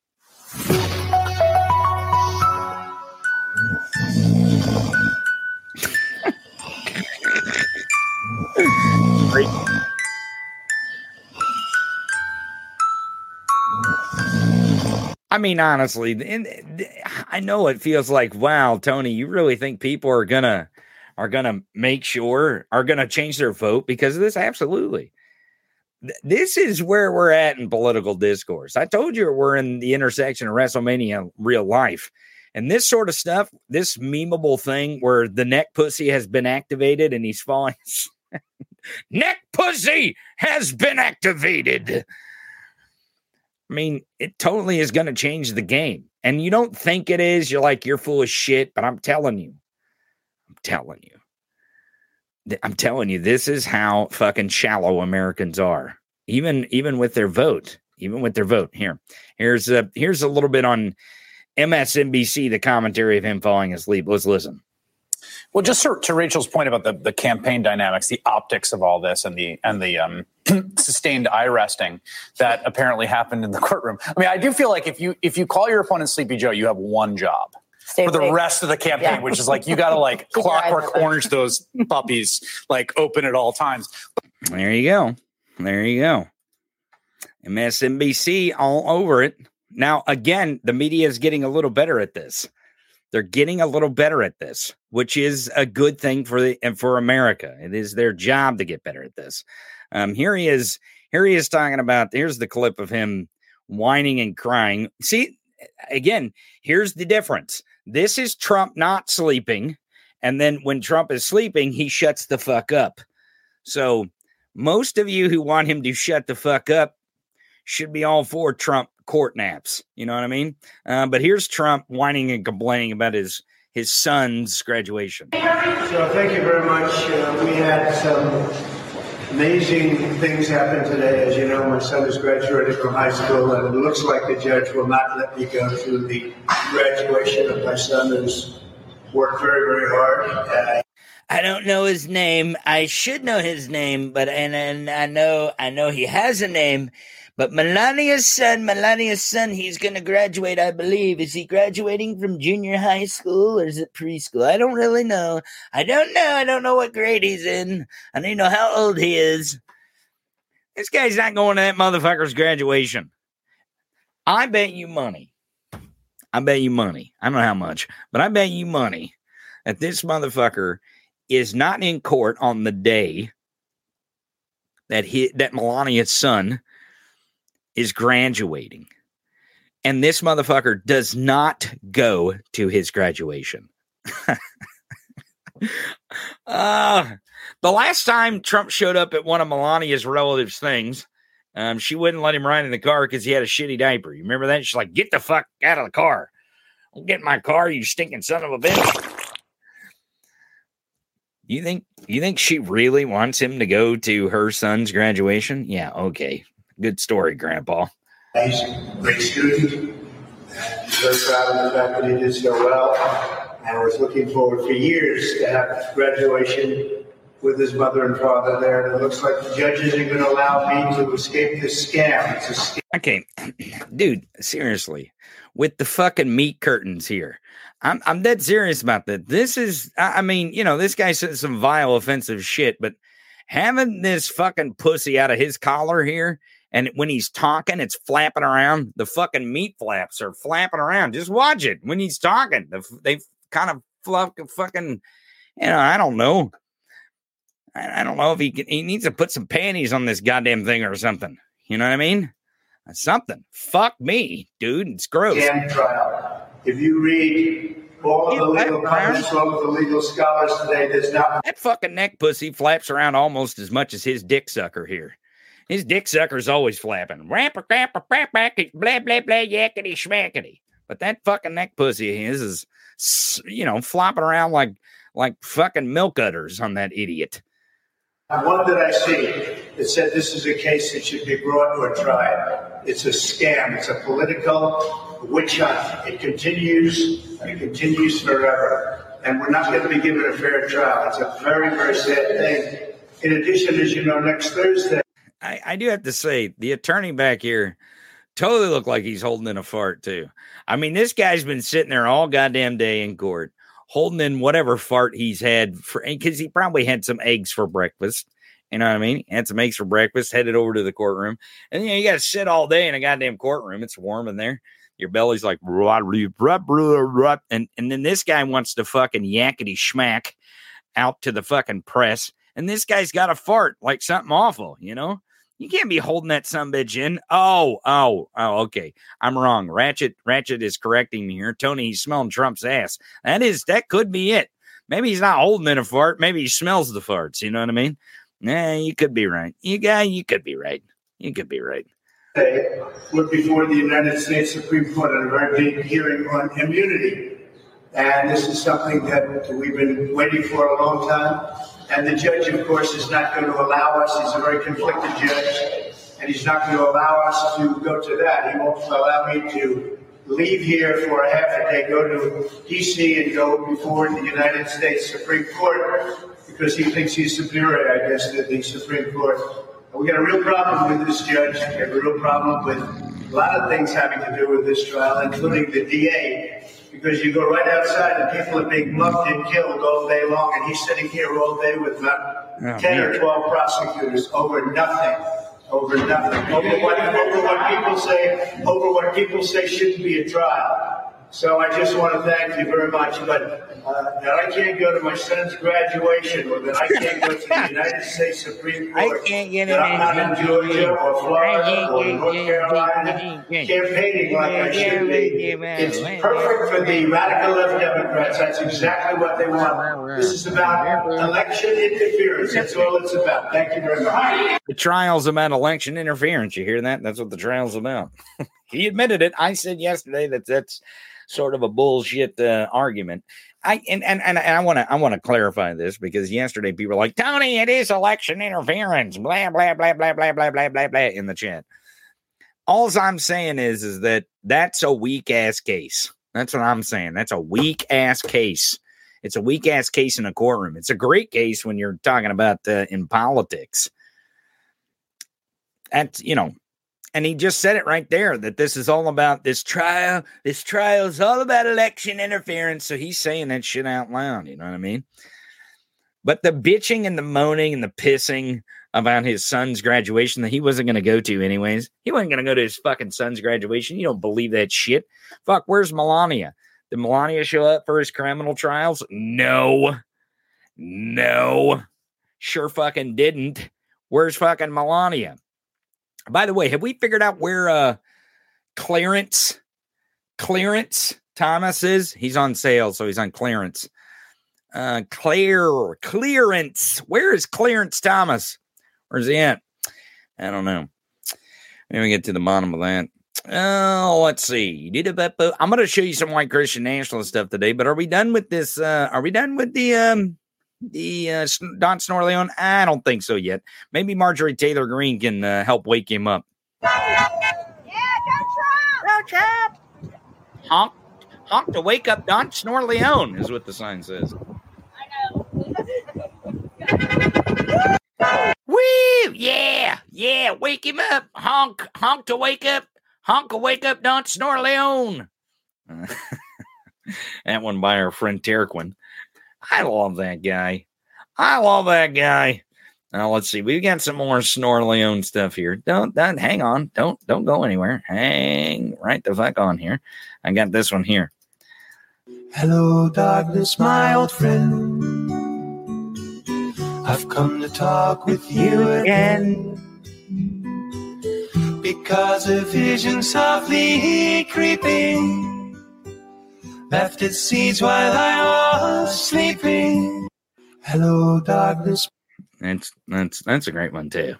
I mean, honestly, I know it feels like, wow, Tony, you really think people are gonna change their vote because of this? Absolutely. This is where we're at in political discourse. I told you we're in the intersection of WrestleMania real life. And this sort of stuff, this memeable thing where the neck pussy has been activated and he's falling. Neck pussy has been activated. I mean, it totally is going to change the game. And you don't think it is. You're like, you're full of shit. But I'm telling you, this is how fucking shallow Americans are. Even with their vote. Here's a little bit on MSNBC, the commentary of him falling asleep. Let's listen.
Well, just to Rachel's point about the campaign dynamics, the optics of all this, and the sustained eye resting that apparently happened in the courtroom. I mean, I do feel like if you call your opponent Sleepy Joe, you have one job for the rest of the campaign, which is like you got to like Clockwork Orange those puppies like open at all times.
There you go. MSNBC all over it. Now, again, the media is getting a little better at this. They're getting a little better at this, which is a good thing for America. It is their job to get better at this. Here he is talking about, here's the clip of him whining and crying. See, again, here's the difference. This is Trump not sleeping. And then when Trump is sleeping, he shuts the fuck up. So most of you who want him to shut the fuck up should be all for Trump court naps. You know what I mean? But here's Trump whining and complaining about his son's graduation.
So thank you very much. We had some amazing things happen today. As you know, my son is graduating from high school, and it looks like the judge will not let me go to the graduation of my son, who's worked very, very hard.
I don't know his name. I should know his name, but and I know he has a name. But Melania's son, he's going to graduate, I believe. Is he graduating from junior high school or is it preschool? I don't really know. I don't know what grade he's in. I don't even know how old he is. This guy's not going to that motherfucker's graduation. I bet you money. I don't know how much, but I bet you money that this motherfucker is not in court on the day that Melania's son is graduating. And this motherfucker does not go to his graduation. The last time Trump showed up at one of Melania's relatives' things, she wouldn't let him ride in the car because he had a shitty diaper. You remember that? She's like, get the fuck out of the car. Don't get in my car, you stinking son of a bitch. You think she really wants him to go to her son's graduation? Yeah, okay. Good story, Grandpa.
He's a great student. Very proud of the fact that he did so well. And I was looking forward for years to have graduation with his mother and father there. And it looks like the judge isn't going to allow me to escape this scam. It's a scam.
Okay, dude, seriously, with the fucking meat curtains here, I'm dead serious about that. This is, I mean, you know, this guy said some vile, offensive shit, but having this fucking pussy out of his collar here, and when he's talking, it's flapping around. The fucking meat flaps are flapping around. Just watch it when he's talking. They kind of fucking, you know, I don't know. I don't know if he needs to put some panties on this goddamn thing or something. You know what I mean? Something. Fuck me, dude. It's gross.
Scam trial. If you read all of the legal comments, all of the legal scholars today, there's not.
That fucking neck pussy flaps around almost as much as his dick sucker here. His dick sucker's always flapping. Rapper, crapper, crap, blah, blah, blah, yakety, schmackety. But that fucking neck pussy of his is, you know, flopping around like fucking milk udders on that idiot.
One that I see that said this is a case that should be brought or tried. It's a scam. It's a political witch hunt. It continues forever. And we're not going to be given a fair trial. It's a very, very sad thing. In addition, as you know, next Thursday.
I do have to say, the attorney back here totally looked like he's holding in a fart, too. I mean, this guy's been sitting there all goddamn day in court, holding in whatever fart he's had, because he probably had some eggs for breakfast. You know what I mean? Had some eggs for breakfast, headed over to the courtroom. And, you know, you got to sit all day in a goddamn courtroom. It's warm in there. Your belly's like, and then this guy wants to fucking yakety schmack out to the fucking press. And this guy's got a fart like something awful, you know? You can't be holding that sumbitch in. Oh, okay. I'm wrong. Ratchet is correcting me here. Tony, he's smelling Trump's ass. That could be it. Maybe he's not holding in a fart. Maybe he smells the farts. You know what I mean? Nah, you could be right. You could be right. You could be right.
We're before the United States Supreme Court on a very big hearing on immunity. And this is something that we've been waiting for a long time. And the judge, of course, is not going to allow us. He's a very conflicted judge. And he's not going to allow us to go to that. He won't allow me to leave here for a half a day, go to D.C. and go before the United States Supreme Court because he thinks he's superior, I guess, to the Supreme Court. We got a real problem with this judge. We got a real problem with a lot of things having to do with this trial, including the DA. Because you go right outside and people are being mugged and killed all day long, and he's sitting here all day with about 10 or 12 prosecutors over nothing. Over what people say shouldn't be a trial. So I just want to thank you very much. But that I can't go to my son's graduation, or that I can't go to the United States Supreme Court, that I'm not in Georgia or Florida or North Carolina campaigning like I should be. It's perfect for the radical left Democrats. That's exactly what they want. This is about election interference. That's all it's about. Thank you very much.
The trial's about election interference. You hear that? That's what the trial's about. He admitted it. I said yesterday that's sort of a bullshit argument. I want to clarify this because yesterday people were like, Tony, it is election interference, blah blah blah blah blah blah blah blah blah in the chat. All I'm saying is that that's a weak ass case. That's what I'm saying. That's a weak ass case. It's a weak ass case in a courtroom. It's a great case when you're talking about in politics. That's, you know, and he just said it right there that this is all about this trial. This trial is all about election interference. So he's saying that shit out loud. You know what I mean? But the bitching and the moaning and the pissing about his son's graduation that he wasn't going to go to anyways. He wasn't going to go to his fucking son's graduation. You don't believe that shit. Fuck, where's Melania? Did Melania show up for his criminal trials? No. Sure fucking didn't. Where's fucking Melania? By the way, have we figured out where Clarence Thomas is? He's on sale, so he's on clearance. Clearance. Where is Clarence Thomas? Where's he at? I don't know. Maybe we get to the bottom of that. Oh, let's see. I'm going to show you some white Christian nationalist stuff today, but are we done with this? Are we done with the Don Snorleone? I don't think so yet. Maybe Marjorie Taylor Greene can help wake him up.
Yeah, go Trump!
Honk to wake up Don Snorleone is what the sign says.
I know.
Woo! Yeah! Yeah! Wake him up! Honk! Honk to wake up! Honk to wake up, Don Snorleone! That one by our friend Tarquin. I love that guy. Now let's see. We've got some more Snorleone stuff here. Don't hang on. Don't go anywhere. Hang right the fuck on here. I got this one here.
Hello, darkness, my old friend. I've come to talk with you again. Because a vision softly creeping left its seeds while I was sleeping. Hello, darkness.
That's a great one too.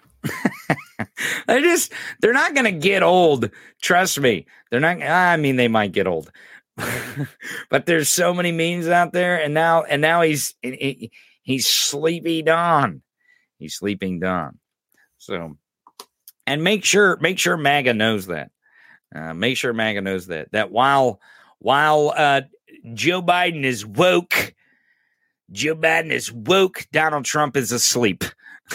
They're not gonna get old. Trust me. They're not. I mean, they might get old, but there's so many memes out there, and now he's Sleepy Don. He's Sleeping Don. So, and make sure MAGA knows that. Make sure MAGA knows that while Joe Biden is woke. Donald Trump is asleep.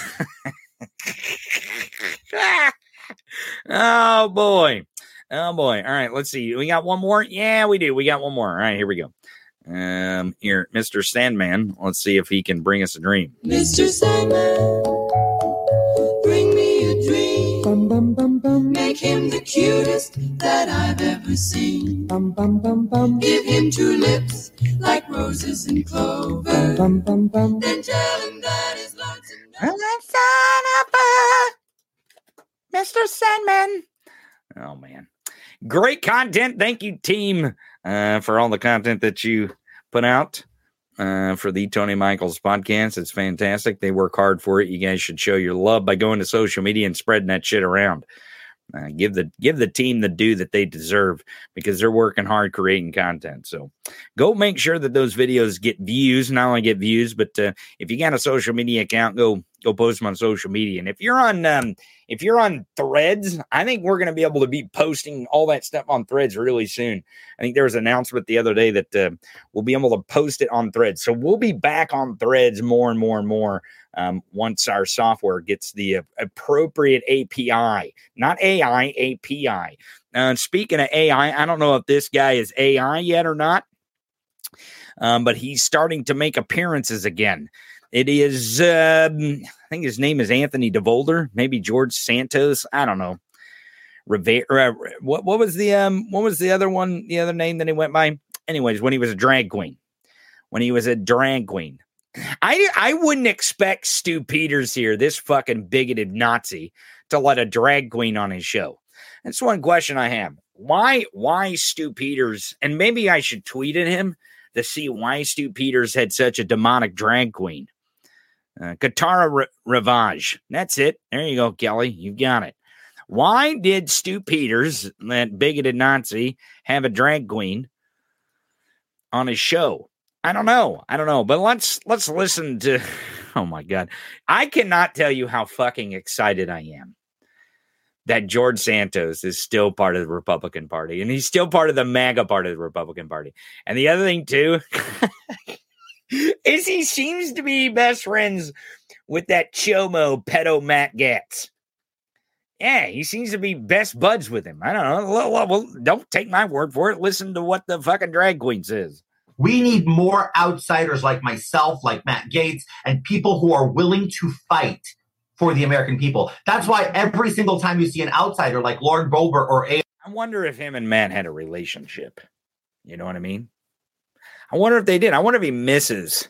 Oh boy. All right, let's see. We got one more. Yeah, we do. We got one more. All right, here we go. Here, Mr. Sandman. Let's see if he can bring us a dream.
Mr. Sandman, bring me a dream. Bum, bum, bum, bum. Make him the cutest that I've ever seen. Bum, bum, bum, bum. Give him two lips like roses and clover. Bum, bum, bum. Then tell him that his lonesome.
Mr. Sandman. Oh man, great content. Thank you, team, for all the content that you put out for the Tony Michaels podcast. It's fantastic. They work hard for it. You guys should show your love by going to social media and spreading that shit around. Give the team the due that they deserve because they're working hard creating content. So go make sure that those videos get views. Not only get views, but if you got a social media account, go post them on social media. And if you're on Threads, I think we're going to be able to be posting all that stuff on Threads really soon. I think there was an announcement the other day that we'll be able to post it on Threads. So we'll be back on Threads more and more and more once our software gets the appropriate API, not AI, API. Speaking of AI, I don't know if this guy is AI yet or not, but he's starting to make appearances again. It is, I think his name is Anthony DeVolder, maybe George Santos. I don't know. Rivera. What was the other one? The other name that he went by. Anyways, when he was a drag queen. I wouldn't expect Stu Peters here, this fucking bigoted Nazi, to let a drag queen on his show. That's one question I have. Why Stu Peters? And maybe I should tweet at him to see why Stu Peters had such a demonic drag queen. Katara Ravage. That's it. There you go, Kelly. You got it. Why did Stu Peters, that bigoted Nazi, have a drag queen on his show? I don't know. But let's listen to. Oh my God. I cannot tell you how fucking excited I am that George Santos is still part of the Republican Party, and he's still part of the MAGA part of the Republican Party. And the other thing too is he seems to be best friends with that chomo pedo Matt Gaetz. Yeah, he seems to be best buds with him. I don't know. Well, don't take my word for it. Listen to what the fucking drag queen says.
We need more outsiders like myself, like Matt Gaetz, and people who are willing to fight for the American people. That's why every single time you see an outsider like Lauren Boebert or I
wonder if him and Matt had a relationship. You know what I mean? I wonder if they did. I wonder if he misses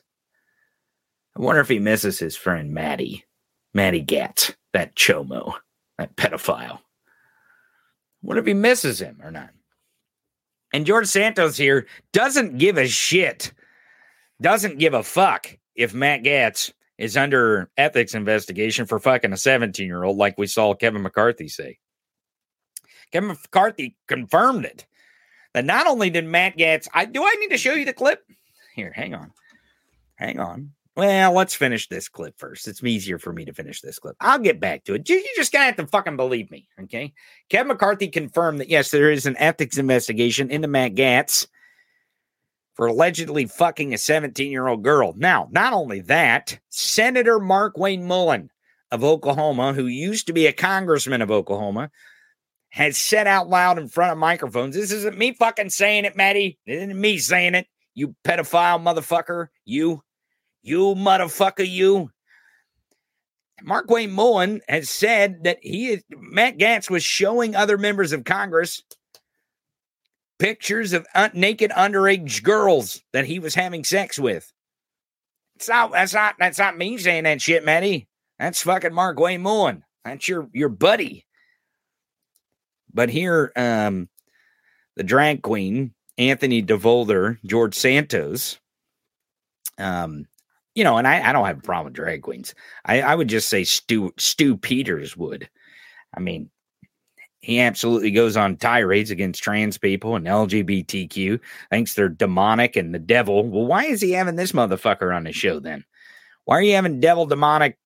his friend Matty Gaetz, that chomo, that pedophile. I wonder if he misses him or not. And George Santos here doesn't give a shit, doesn't give a fuck if Matt Gaetz is under ethics investigation for fucking a 17-year-old like we saw Kevin McCarthy say. Kevin McCarthy confirmed it. That not only did Matt Gaetz, do I need to show you the clip? Here, hang on. Well, let's finish this clip first. It's easier for me to finish this clip. I'll get back to it. You just gotta have to fucking believe me, okay? Kevin McCarthy confirmed that, yes, there is an ethics investigation into Matt Gaetz for allegedly fucking a 17-year-old girl. Now, not only that, Senator Mark Wayne Mullen of Oklahoma, who used to be a congressman of Oklahoma, has said out loud in front of microphones, this isn't me fucking saying it, Maddie. It isn't me saying it. You pedophile motherfucker. You motherfucker, you. Mark Wayne Mullen has said that Matt Gaetz was showing other members of Congress pictures of naked underage girls that he was having sex with. That's not me saying that shit, Maddie. That's fucking Mark Wayne Mullen. That's your buddy. But here, the drag queen, Anthony DeVolder, George Santos, and I don't have a problem with drag queens. I would just say Stu Peters would. I mean, he absolutely goes on tirades against trans people and LGBTQ, thinks they're demonic and the devil. Well, why is he having this motherfucker on his show then? Why are you having devil, demonic,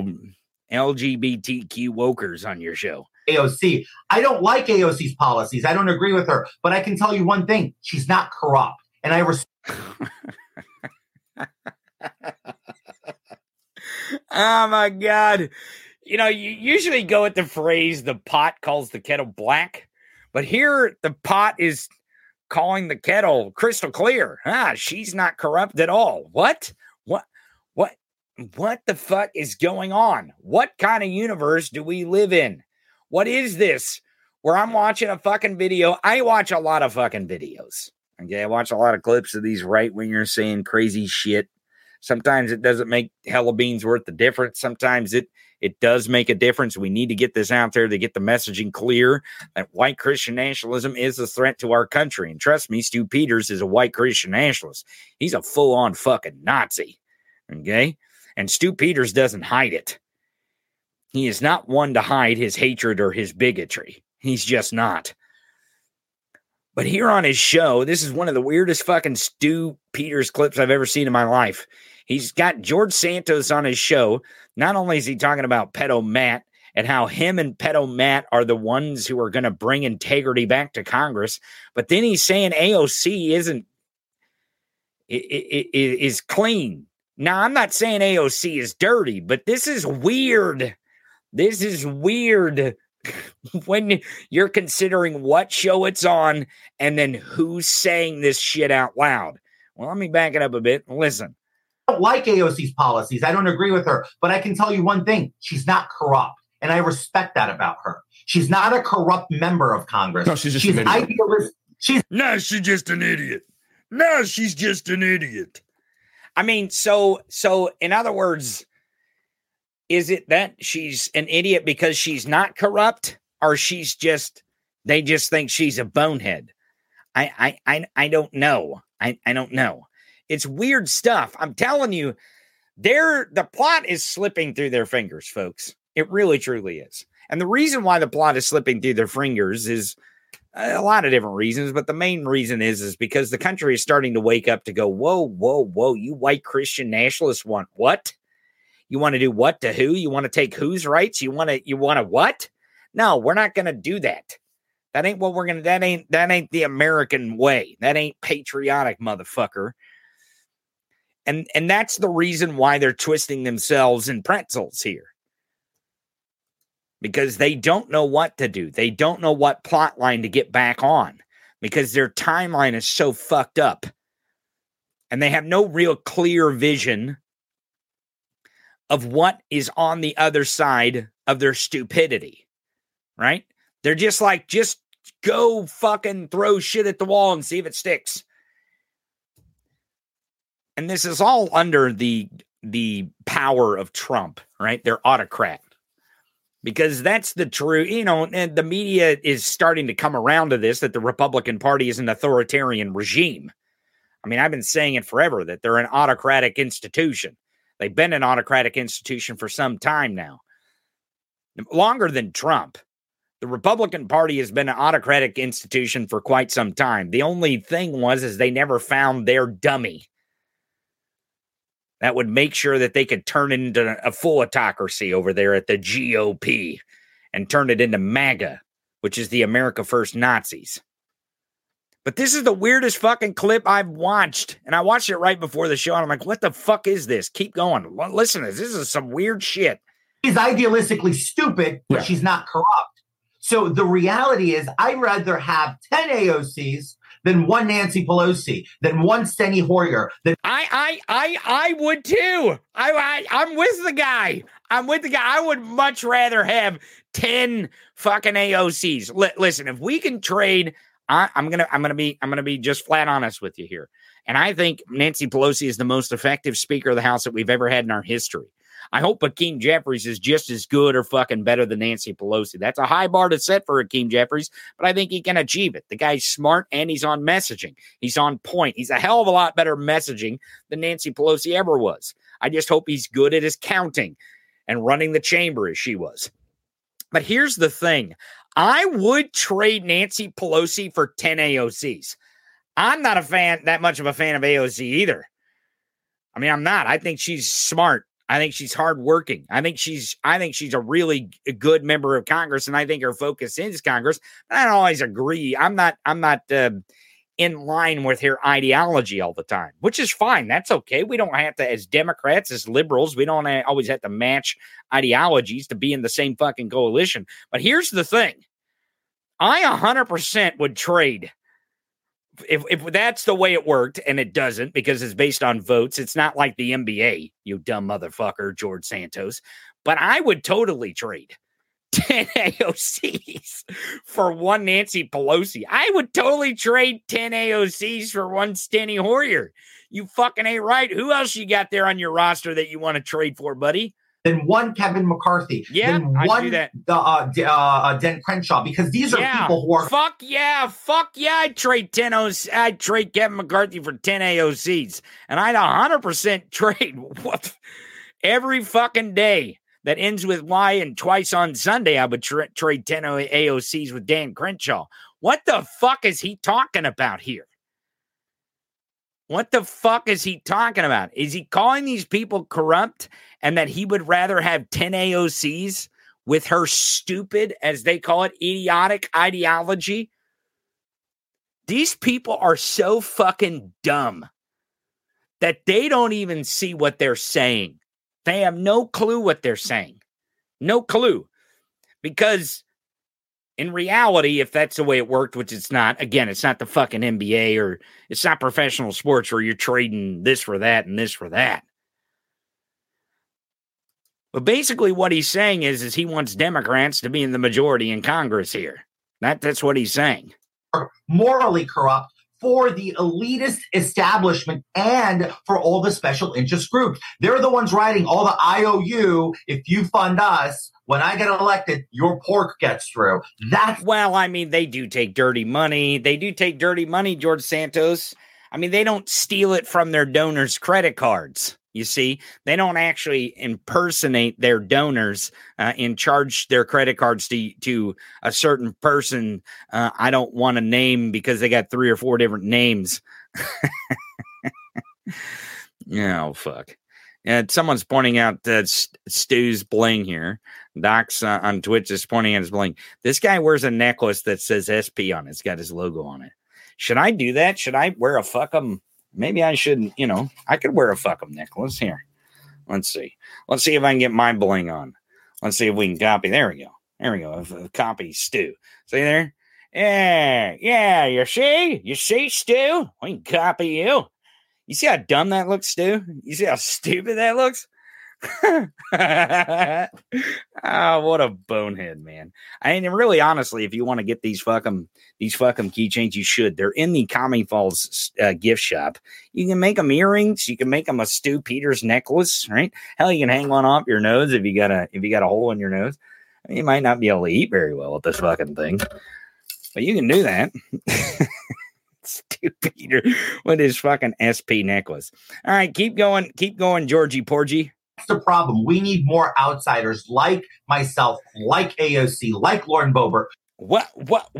LGBTQ wokers on your show?
AOC. I don't like AOC's policies. I don't agree with her. But I can tell you one thing. She's not corrupt. And I
Oh, my God. You usually go with the phrase, the pot calls the kettle black. But here, the pot is calling the kettle crystal clear. She's not corrupt at all. What the fuck is going on? What kind of universe do we live in? What is this? Where I'm watching a fucking video. I watch a lot of fucking videos. Okay, I watch a lot of clips of these right-wingers saying crazy shit. Sometimes it doesn't make hella beans worth the difference. Sometimes it does make a difference. We need to get this out there to get the messaging clear that white Christian nationalism is a threat to our country. And trust me, Stu Peters is a white Christian nationalist. He's a full-on fucking Nazi. Okay? And Stu Peters doesn't hide it. He is not one to hide his hatred or his bigotry. He's just not. But here on his show, this is one of the weirdest fucking Stu Peters clips I've ever seen in my life. He's got George Santos on his show. Not only is he talking about Pedo Matt and how him and Pedo Matt are the ones who are going to bring integrity back to Congress, but then he's saying AOC is clean. Now, I'm not saying AOC is dirty, but this is weird. This is weird when you're considering what show it's on and then who's saying this shit out loud. Well, let me back it up a bit and listen.
I don't like AOC's policies. I don't agree with her. But I can tell you one thing. She's not corrupt. And I respect that about her. She's not a corrupt member of Congress.
No, she's just an idiot.
Idealist. She's
just an idiot. No, she's just an idiot.
I mean, so in other words, is it that she's an idiot because she's not corrupt, or they just think she's a bonehead? I don't know. I don't know. It's weird stuff. I'm telling you, the plot is slipping through their fingers, folks. It really, truly is. And the reason why the plot is slipping through their fingers is a lot of different reasons, but the main reason is because the country is starting to wake up to go, whoa, you white Christian nationalists want what? You want to do what to who? You want to take whose rights? You want to what? No, we're not going to do that. That ain't what we're going to, that ain't the American way. That ain't patriotic, motherfucker. And that's the reason why they're twisting themselves in pretzels here. Because they don't know what to do. They don't know what plot line to get back on. Because their timeline is so fucked up. And they have no real clear vision of what is on the other side of their stupidity. Right? They're just like, just go fucking throw shit at the wall and see if it sticks. And this is all under the power of Trump, right? They're autocrat. Because that's the true, and the media is starting to come around to this, that the Republican Party is an authoritarian regime. I mean, I've been saying it forever, that they're an autocratic institution. They've been an autocratic institution for some time now. Longer than Trump. The Republican Party has been an autocratic institution for quite some time. The only thing is they never found their dummy that would make sure that they could turn it into a full autocracy over there at the GOP and turn it into MAGA, which is the America First Nazis. But this is the weirdest fucking clip I've watched. And I watched it right before the show. And I'm like, what the fuck is this? Keep going. Listen to this. This is some weird shit.
She's idealistically stupid, but she's not corrupt. So the reality is I'd rather have 10 AOCs than one Nancy Pelosi, than one Steny Hoyer.
I would too. I'm with the guy. I would much rather have 10 fucking AOCs. Listen, if we can trade, I'm gonna be just flat honest with you here. And I think Nancy Pelosi is the most effective Speaker of the House that we've ever had in our history. I hope Hakeem Jeffries is just as good or fucking better than Nancy Pelosi. That's a high bar to set for Hakeem Jeffries, but I think he can achieve it. The guy's smart and he's on messaging. He's on point. He's a hell of a lot better messaging than Nancy Pelosi ever was. I just hope he's good at his counting and running the chamber as she was. But here's the thing. I would trade Nancy Pelosi for 10 AOCs. I'm not that much of a fan of AOC either. I mean, I'm not. I think she's smart. I think she's hardworking. I think she's a really good member of Congress, and I think her focus is Congress. But I don't always agree. I'm not in line with her ideology all the time, which is fine. That's okay. We don't have to, as Democrats, as liberals, we don't always have to match ideologies to be in the same fucking coalition. But here's the thing. I 100% would trade. If that's the way it worked, and it doesn't because it's based on votes, it's not like the NBA, you dumb motherfucker, George Santos. But I would totally trade 10 AOCs for one Nancy Pelosi. I would totally trade 10 AOCs for one Steny Hoyer. You fucking ain't right. Who else you got there on your roster that you want to trade for, buddy?
Then one Kevin McCarthy.
Yeah,
then one Dan Crenshaw, because these are people who are
fuck yeah. I'd trade 10 OC. I'd trade Kevin McCarthy for 10 AOCs, and I'd 100% trade every fucking day that ends with Y and twice on Sunday. I would trade 10 AOCs with Dan Crenshaw. What the fuck is he talking about here? What the fuck is he talking about? Is he calling these people corrupt and that he would rather have 10 AOCs with her stupid, as they call it, idiotic ideology? These people are so fucking dumb that they don't even see what they're saying. They have no clue what they're saying. No clue. Because in reality, if that's the way it worked, which it's not, again, it's not the fucking NBA or it's not professional sports where you're trading this for that and this for that. But basically what he's saying is he wants Democrats to be in the majority in Congress here. That's what he's saying.
Morally corrupt for the elitist establishment and for all the special interest groups. They're the ones writing all the IOU. If you fund us, when I get elected, your pork gets through.
Well, I mean, they do take dirty money. They do take dirty money, George Santos. I mean, they don't steal it from their donors' credit cards. You see, they don't actually impersonate their donors and charge their credit cards to a certain person. I don't want to name because they got 3 or 4 different names. Oh, fuck. Someone's pointing out that Stu's bling here. Doc's on Twitch is pointing at his bling. This guy wears a necklace that says SP on it. It's got his logo on it. Should I do that? Should I wear a fuck 'em? Maybe I shouldn't, I could wear a fuck 'em necklace here. Let's see. Let's see if I can get my bling on. Let's see if we can copy. There we go. There we go. Copy Stu. See there? Yeah. You see, Stu? We can copy you. You see how dumb that looks, Stu? You see how stupid that looks? Oh, what a bonehead, man. I mean, really, honestly, if you want to get these fuck 'em keychains, you should. They're in the Commie Falls gift shop. You can make them earrings. You can make them a Stu Peters necklace, right? Hell, you can hang one off your nose if you got a hole in your nose. I mean, you might not be able to eat very well with this fucking thing, but you can do that. Stu Peter with his fucking SP necklace. All right, keep going, Georgie Porgy.
That's the problem. We need more outsiders like myself, like AOC, like Lauren Boebert.
What?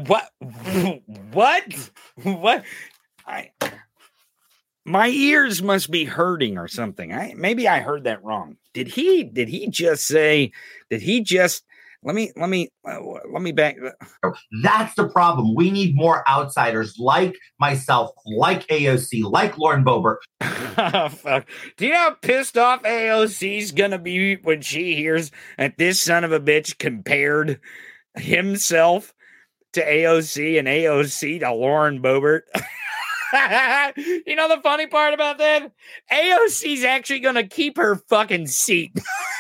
My ears must be hurting or something. Maybe I heard that wrong. Did he just say? Did he just Let me back.
That's the problem. We need more outsiders like myself, like AOC, like Lauren Boebert.
Fuck. Do you know how pissed off AOC's gonna be when she hears that this son of a bitch compared himself to AOC and AOC to Lauren Boebert? You know the funny part about that? AOC's actually gonna keep her fucking seat.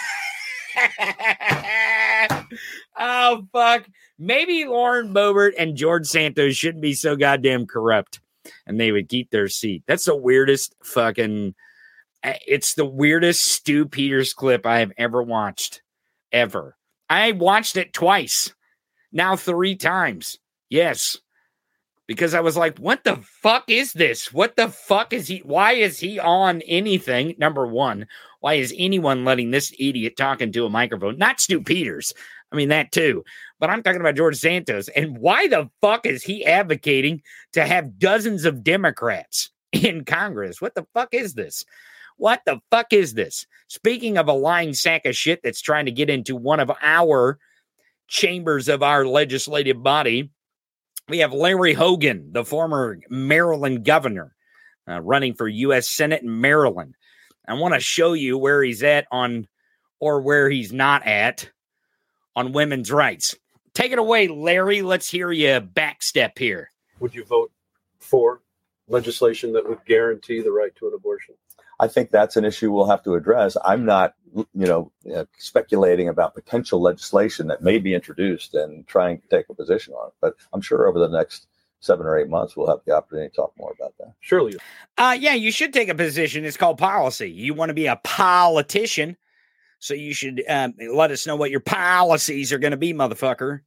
Oh, fuck. Maybe Lauren Boebert and George Santos shouldn't be so goddamn corrupt and they would keep their seat. That's the weirdest fucking... It's the weirdest Stu Peters clip I have ever watched. Ever. I watched it twice. Now 3 times. Yes. Because I was like, what the fuck is this? What the fuck is he? Why is he on anything? Number one, why is anyone letting this idiot talk into a microphone? Not Stu Peters. I mean, that too. But I'm talking about George Santos. And why the fuck is he advocating to have dozens of Democrats in Congress? What the fuck is this? What the fuck is this? Speaking of a lying sack of shit that's trying to get into one of our chambers of our legislative body, we have Larry Hogan, the former Maryland governor, running for U.S. Senate in Maryland. I want to show you where he's at on, or where he's not at, on women's rights. Take it away, Larry. Let's hear you backstep here.
Would you vote for legislation that would guarantee the right to an abortion?
I think that's an issue we'll have to address. I'm not, speculating about potential legislation that may be introduced and trying to take a position on it. But I'm sure over the next 7 or 8 months, we'll have the opportunity to talk more about that.
Surely.
Yeah, you should take a position. It's called policy. You want to be a politician, so you should let us know what your policies are going to be, motherfucker.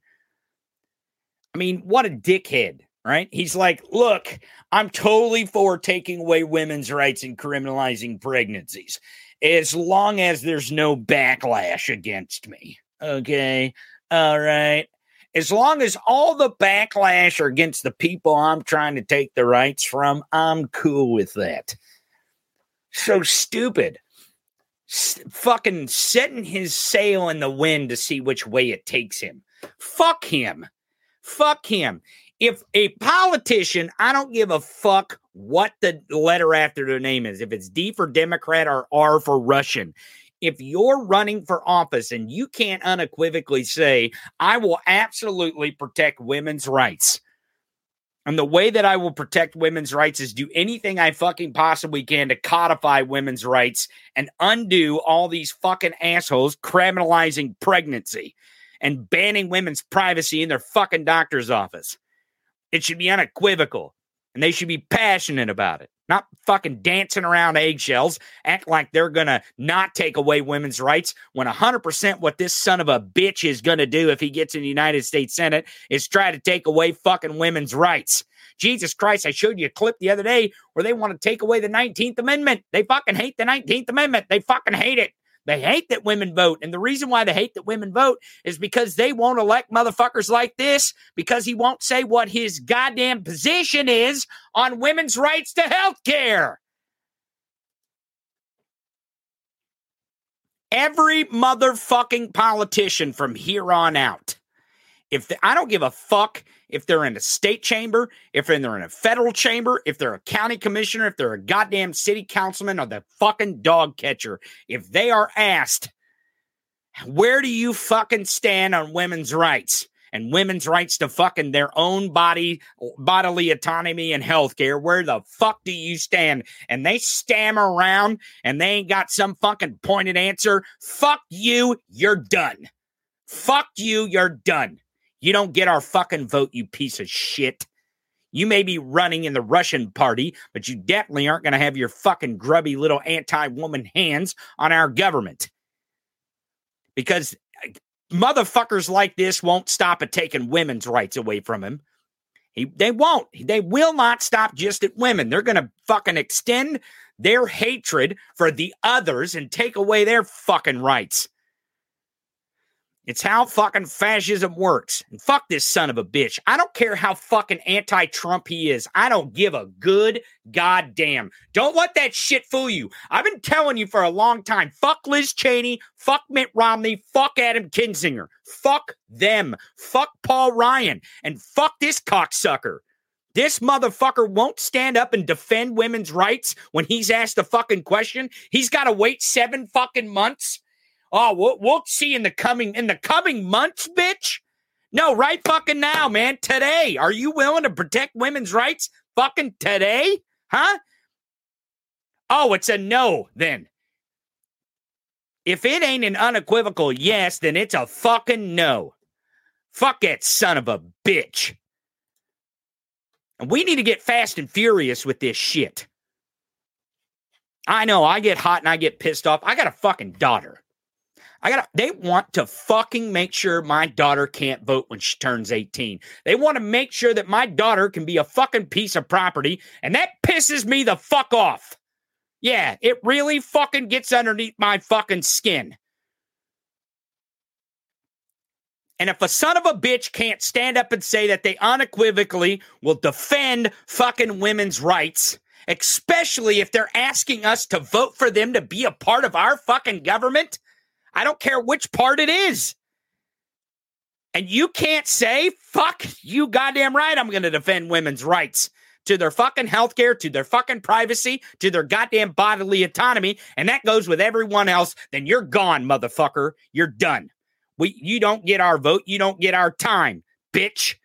I mean, what a dickhead, right? He's like, look, I'm totally for taking away women's rights and criminalizing pregnancies, as long as there's no backlash against me. Okay. All right. As long as all the backlash are against the people I'm trying to take the rights from, I'm cool with that. So stupid. Fucking setting his sail in the wind to see which way it takes him. Fuck him. Fuck him. If a politician, I don't give a fuck what the letter after their name is, if it's D for Democrat or R for Russian, if you're running for office and you can't unequivocally say, I will absolutely protect women's rights, and the way that I will protect women's rights is do anything I fucking possibly can to codify women's rights and undo all these fucking assholes criminalizing pregnancy and banning women's privacy in their fucking doctor's office. It should be unequivocal, and they should be passionate about it, not fucking dancing around eggshells, act like they're going to not take away women's rights when 100% what this son of a bitch is going to do if he gets in the United States Senate is try to take away fucking women's rights. Jesus Christ, I showed you a clip the other day where they want to take away the 19th Amendment. They fucking hate the 19th Amendment. They fucking hate it. They hate that women vote. And the reason why they hate that women vote is because they won't elect motherfuckers like this, because he won't say what his goddamn position is on women's rights to health care. Every motherfucking politician from here on out, I don't give a fuck if they're in a state chamber, if they're in a federal chamber, if they're a county commissioner, if they're a goddamn city councilman or the fucking dog catcher. If they are asked, where do you fucking stand on women's rights and women's rights to fucking their own bodily autonomy and healthcare, where the fuck do you stand? And they stammer around and they ain't got some fucking pointed answer. Fuck you, you're done. Fuck you, you're done. You don't get our fucking vote, you piece of shit. You may be running in the Russian party, but you definitely aren't going to have your fucking grubby little anti-woman hands on our government. Because motherfuckers like this won't stop at taking women's rights away from him. They won't. They will not stop just at women. They're going to fucking extend their hatred for the others and take away their fucking rights. It's how fucking fascism works. And fuck this son of a bitch. I don't care how fucking anti-Trump he is. I don't give a good goddamn. Don't let that shit fool you. I've been telling you for a long time. Fuck Liz Cheney. Fuck Mitt Romney. Fuck Adam Kinzinger. Fuck them. Fuck Paul Ryan. And fuck this cocksucker. This motherfucker won't stand up and defend women's rights when he's asked a fucking question. He's got to wait 7 fucking months. Oh, we'll see in the coming months, bitch. No, right fucking now, man. Today. Are you willing to protect women's rights fucking today? Huh? Oh, it's a no, then. If it ain't an unequivocal yes, then it's a fucking no. Fuck that son of a bitch. And we need to get fast and furious with this shit. I know, I get hot and I get pissed off. I got a fucking daughter. They want to fucking make sure my daughter can't vote when she turns 18. They want to make sure that my daughter can be a fucking piece of property, and that pisses me the fuck off. Yeah, it really fucking gets underneath my fucking skin. And if a son of a bitch can't stand up and say that they unequivocally will defend fucking women's rights, especially if they're asking us to vote for them to be a part of our fucking government, I don't care which part it is. And you can't say, fuck, you goddamn right, I'm going to defend women's rights to their fucking healthcare, to their fucking privacy, to their goddamn bodily autonomy, and that goes with everyone else, then you're gone, motherfucker. You're done. You don't get our vote. You don't get our time, bitch.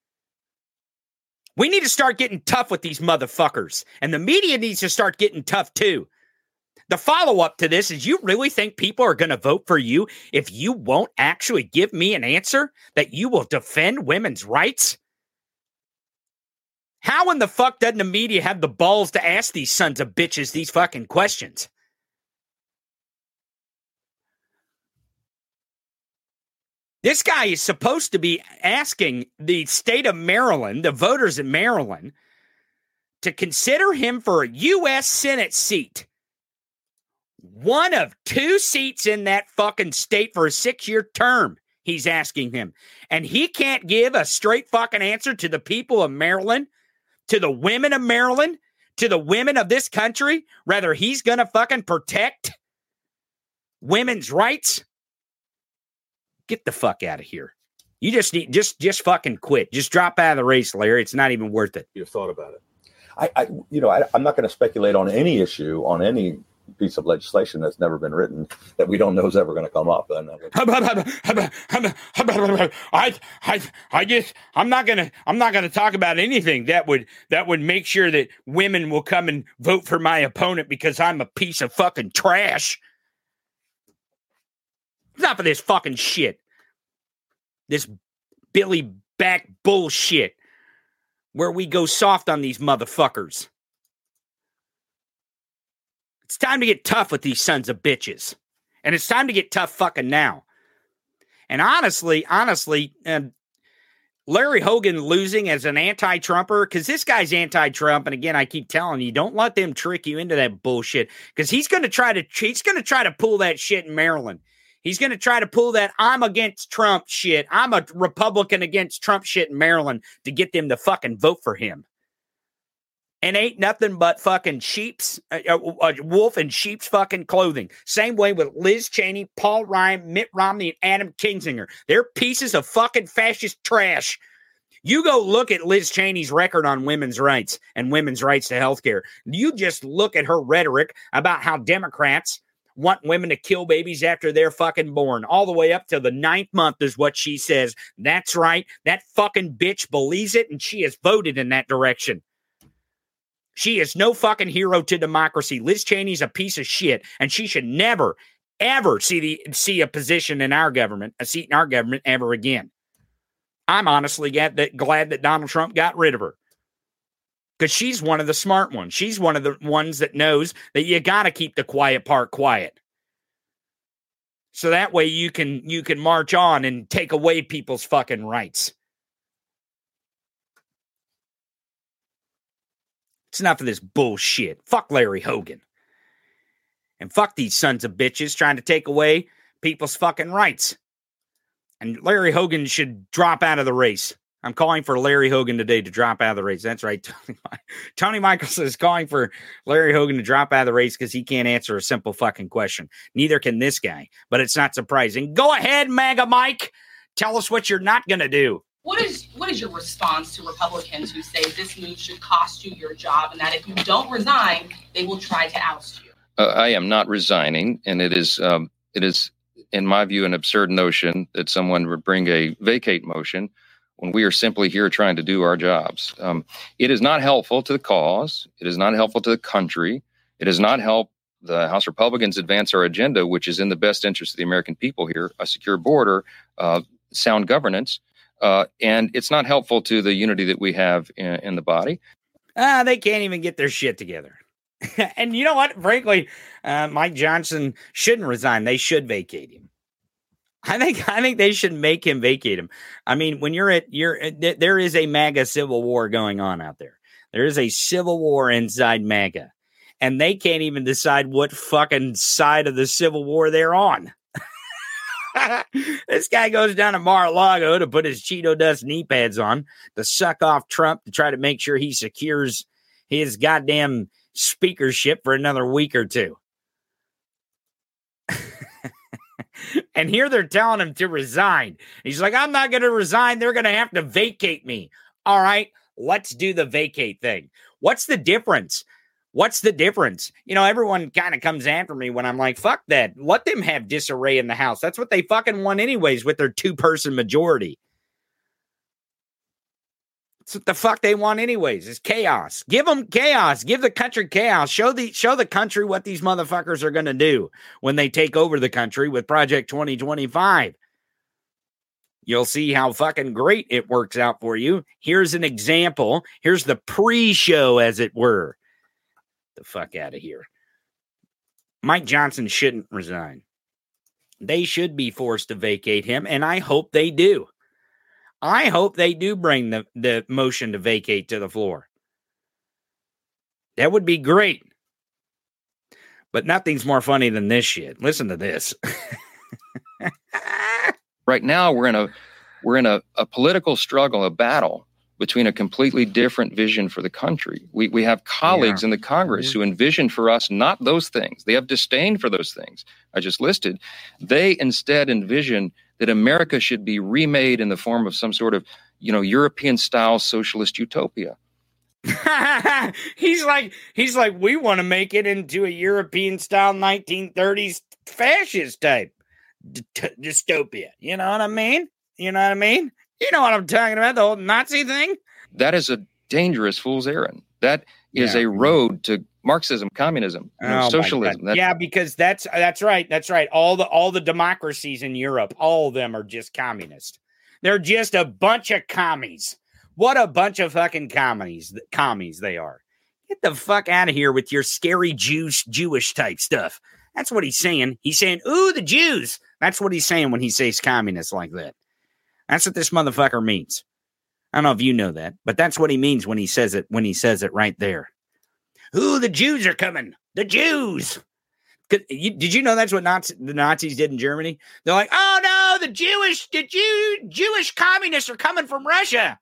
We need to start getting tough with these motherfuckers, and the media needs to start getting tough too. The follow-up to this is, you really think people are going to vote for you if you won't actually give me an answer that you will defend women's rights? How in the fuck doesn't the media have the balls to ask these sons of bitches these fucking questions? This guy is supposed to be asking the state of Maryland, the voters in Maryland, to consider him for a U.S. Senate seat. One of 2 seats in that fucking state for a 6-year term, he's asking him. And he can't give a straight fucking answer to the people of Maryland, to the women of Maryland, to the women of this country. Rather, he's going to fucking protect women's rights. Get the fuck out of here. You just need, just fucking quit. Just drop out of the race, Larry. It's not even worth it.
You've thought about it.
I'm not going to speculate on any issue, on any piece of legislation that's never been written that we don't know is ever going to come up. And I'm not going to talk about anything that would make sure that women will come and vote for my opponent because I'm a piece of fucking trash. Enough of this fucking shit. This Billy back bullshit where we go soft on these motherfuckers. It's time to get tough with these sons of bitches. And it's time to get tough fucking now. And honestly, Larry Hogan losing as an anti-Trumper, because this guy's anti-Trump, and again, I keep telling you, don't let them trick you into that bullshit, because he's going to try to pull that shit in Maryland. He's going to try to pull that I'm against Trump shit. I'm a Republican against Trump shit in Maryland to get them to fucking vote for him. And ain't nothing but fucking wolf in sheep's fucking clothing. Same way with Liz Cheney, Paul Ryan, Mitt Romney, and Adam Kinzinger. They're pieces of fucking fascist trash. You go look at Liz Cheney's record on women's rights and women's rights to healthcare. You just look at her rhetoric about how Democrats want women to kill babies after they're fucking born. All the way up to the 9th month is what she says. That's right. That fucking bitch believes it, and she has voted in that direction. She is no fucking hero to democracy. Liz Cheney's a piece of shit, and she should never, ever see a position in our government, a seat in our government ever again. I'm honestly glad that Donald Trump got rid of her, because she's one of the smart ones. She's one of the ones that knows that you got to keep the quiet part quiet. So that way you can march on and take away people's fucking rights. It's enough of this bullshit. Fuck Larry Hogan. And fuck these sons of bitches trying to take away people's fucking rights.
And Larry Hogan should drop out of the race. I'm calling for Larry Hogan today to drop out of the race. That's right. Tony Michaels is calling for Larry Hogan to drop out of the race because he can't answer a simple fucking question. Neither can this guy, but it's not surprising. Go ahead, MAGA Mike. Tell us what you're not going to do.
What is your response to Republicans who say this move should cost you your job and that if you don't resign, they will try to oust you?
I am not resigning, and it is, in my view, an absurd notion that someone would bring a vacate motion when we are simply here trying to do our jobs. It is not helpful to the cause. It is not helpful to the country. It does not help the House Republicans advance our agenda, which is in the best interest of the American people here, a secure border, sound governance. And it's not helpful to the unity that we have in the body.
They can't even get their shit together. And you know what? Frankly, Mike Johnson shouldn't resign. They should vacate him. I think they should make him vacate him. I mean, when there is a MAGA civil war going on out there. There is a civil war inside MAGA, and they can't even decide what fucking side of the civil war they're on. This guy goes down to Mar-a-Lago to put his Cheeto Dust knee pads on to suck off Trump to try to make sure he secures his goddamn speakership for another week or two. And here they're telling him to resign. He's like, I'm not going to resign. They're going to have to vacate me. All right, let's do the vacate thing. What's the difference? What's the difference? You know, everyone kind of comes after me when I'm like, fuck that. Let them have disarray in the House. That's what they fucking want anyways with their 2-person majority. That's what the fuck they want anyways, is chaos. Give them chaos. Give the country chaos. Show the country what these motherfuckers are going to do when they take over the country with Project 2025. You'll see how fucking great it works out for you. Here's an example. Here's the pre-show, as it were. The fuck out of here. Mike Johnson shouldn't resign. They should be forced to vacate him, and I hope they do. I hope they do bring the motion to vacate to the floor. That would be great. But nothing's more funny than this shit. Listen to this.
Right now, we're in a political struggle, a battle between a completely different vision for the country. We have colleagues in the Congress who envision for us not those things. They have disdain for those things I just listed. They instead envision that America should be remade in the form of some sort of, European-style socialist utopia.
He's like, we want to make it into a European-style 1930s fascist type dystopia. You know what I mean? You know what I mean? You know what I'm talking about, the whole Nazi thing?
That is a dangerous fool's errand. That is a road to Marxism, communism, socialism.
Yeah, because that's right. That's right. All the democracies in Europe, all of them are just communist. They're just a bunch of commies. What a bunch of fucking commies they are. Get the fuck out of here with your scary Jewish type stuff. That's what he's saying. He's saying, ooh, the Jews. That's what he's saying when he says communist like that. That's what this motherfucker means. I don't know if you know that, but that's what he means when he says it right there. Ooh, the Jews are coming. The Jews. Did you know that's what the Nazis did in Germany? They're like, oh no, the Jewish communists are coming from Russia.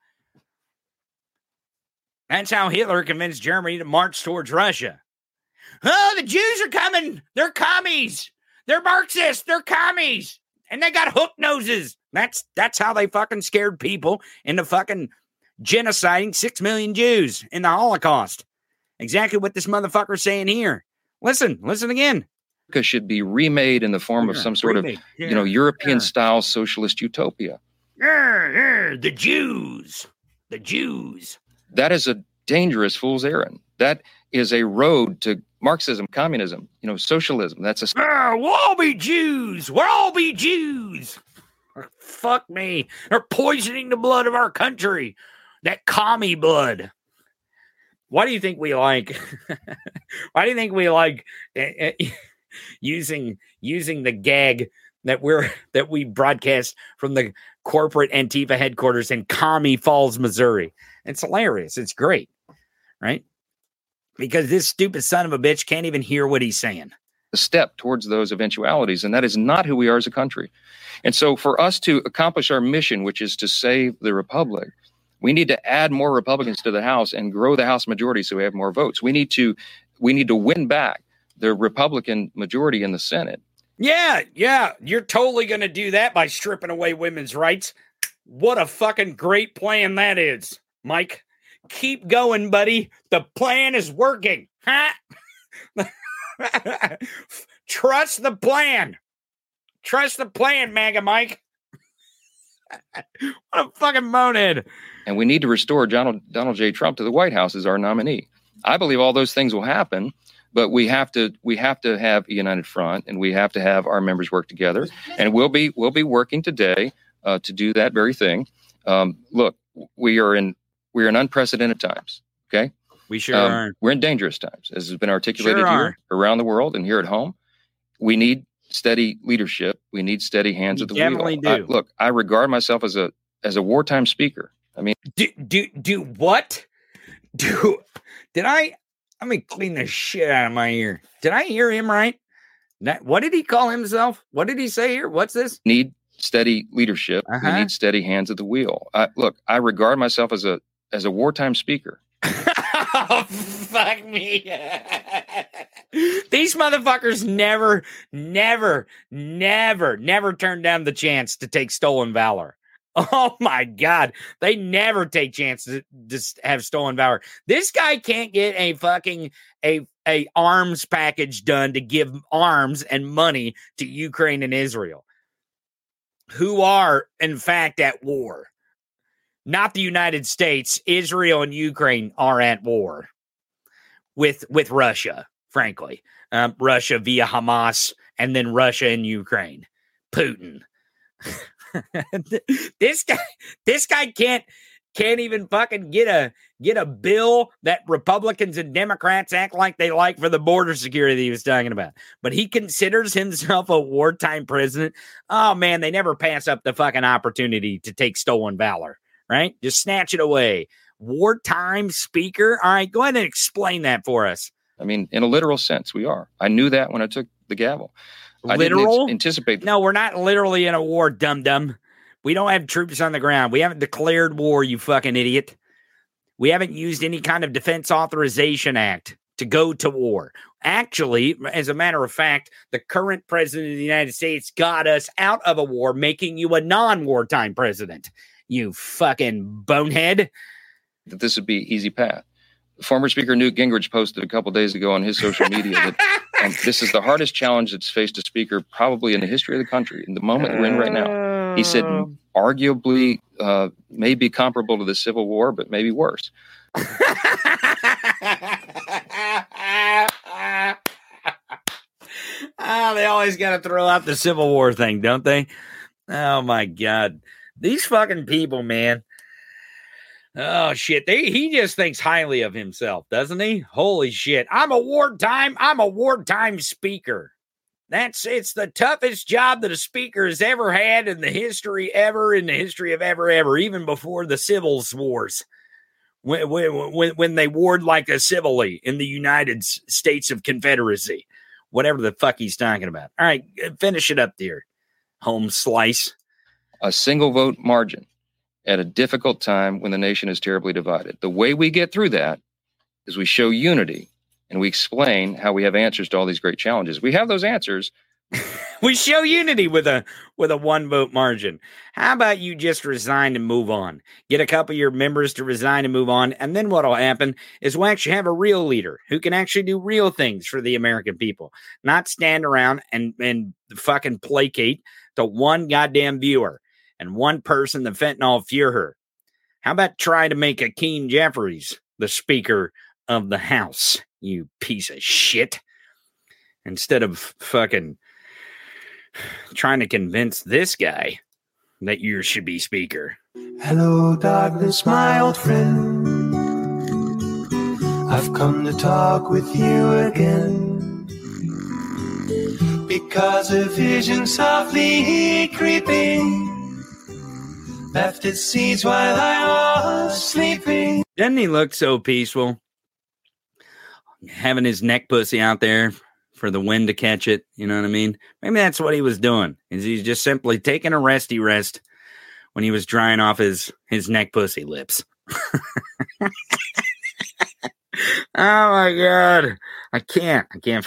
That's how Hitler convinced Germany to march towards Russia. Oh, the Jews are coming. They're commies. They're Marxists. They're commies. And they got hook noses. That's how they fucking scared people into fucking genociding 6 million Jews in the Holocaust. Exactly what this motherfucker's saying here. Listen again.
America should be remade in the form of some sort of, European-style socialist utopia.
The Jews. The Jews.
That is a dangerous fool's errand. That is a road to Marxism, communism, socialism. That's
we'll all be Jews. We'll all be Jews. Fuck me. They're poisoning the blood of our country. That commie blood. Why do you think we like? Why do you think we like using the gag that we broadcast from the corporate Antifa headquarters in Commie Falls, Missouri? It's hilarious. It's great, right? Because this stupid son of a bitch can't even hear what he's saying.
step towards those eventualities. And that is not who we are as a country. And so for us to accomplish our mission, which is to save the republic, we need to add more Republicans to the House and grow the House majority so we have more votes. We need to win back the Republican majority in the Senate.
Yeah. You're totally going to do that by stripping away women's rights. What a fucking great plan that is, Mike. Keep going, buddy. The plan is working. Huh? Trust the plan. Trust the plan, MAGA Mike. What a fucking moanhead.
And we need to restore Donald J. Trump to the White House as our nominee. I believe all those things will happen, but we have to have a united front, and we have to have our members work together. And we'll be working today to do that very thing. Look, we are in unprecedented times. Okay,
we sure are.
We're in dangerous times, as has been articulated here around the world and here at home. We need steady leadership. We need steady hands at the wheel.
Definitely do.
Look, I regard myself as a wartime speaker. I mean,
do what? Did I? Let me clean the shit out of my ear. Did I hear him right? What did he call himself? What did he say here? What's this?
Need steady leadership. We need steady hands at the wheel. Look, I regard myself as a wartime speaker.
Oh, fuck me. These motherfuckers never turn down the chance to take stolen valor. Oh my God. They never take chances to have stolen valor. This guy can't get a fucking a arms package done to give arms and money to Ukraine and Israel, who are in fact at war. Not the United States. Israel and Ukraine are at war with Russia, frankly. Russia via Hamas, and then Russia and Ukraine. Putin. This guy can't even fucking get a bill that Republicans and Democrats act like they like for the border security he was talking about. But he considers himself a wartime president. Oh man, they never pass up the fucking opportunity to take stolen valor. Right? Just snatch it away. Wartime speaker? All right, go ahead and explain that for us.
I mean, in a literal sense, we are. I knew that when I took the gavel.
Literal?
I didn't anticipate that.
No, we're not literally in a war, dum-dum. We don't have troops on the ground. We haven't declared war, you fucking idiot. We haven't used any kind of Defense Authorization Act to go to war. Actually, as a matter of fact, the current president of the United States got us out of a war, making you a non-wartime president. You fucking bonehead.
That this would be an easy path. Former Speaker Newt Gingrich posted a couple days ago on his social media that this is the hardest challenge that's faced a speaker probably in the history of the country, in the moment we're in right now. He said, arguably, may be comparable to the Civil War, but maybe worse.
They always got to throw out the Civil War thing, don't they? Oh, my God. These fucking people, man. Oh, shit. He just thinks highly of himself, doesn't he? Holy shit. I'm a wartime speaker. It's the toughest job that a speaker has ever had in the history of ever, even before the Civil Wars. When they warred like a civilly in the United States of Confederacy. Whatever the fuck he's talking about. All right, finish it up there, home slice.
A single vote margin at a difficult time when the nation is terribly divided. The way we get through that is we show unity and we explain how we have answers to all these great challenges. We have those answers.
We show unity with a 1 vote margin. How about you just resign and move on? Get a couple of your members to resign and move on. And then what'll happen is we'll actually have a real leader who can actually do real things for the American people, not stand around and fucking placate to one goddamn viewer and one person, the fentanyl Fuhrer. How about try to make Hakeem Jeffries the Speaker of the House, you piece of shit, instead of fucking trying to convince this guy that you should be Speaker.
Hello, darkness, my old friend. I've come to talk with you again. Because a vision softly creeping left its seeds while I was sleeping.
Doesn't he look so peaceful? Having his neck pussy out there, for the wind to catch it. You know what I mean? Maybe that's what he was doing. Is he's just simply taking a resty rest when he was drying off his neck pussy lips. Oh my God. I can't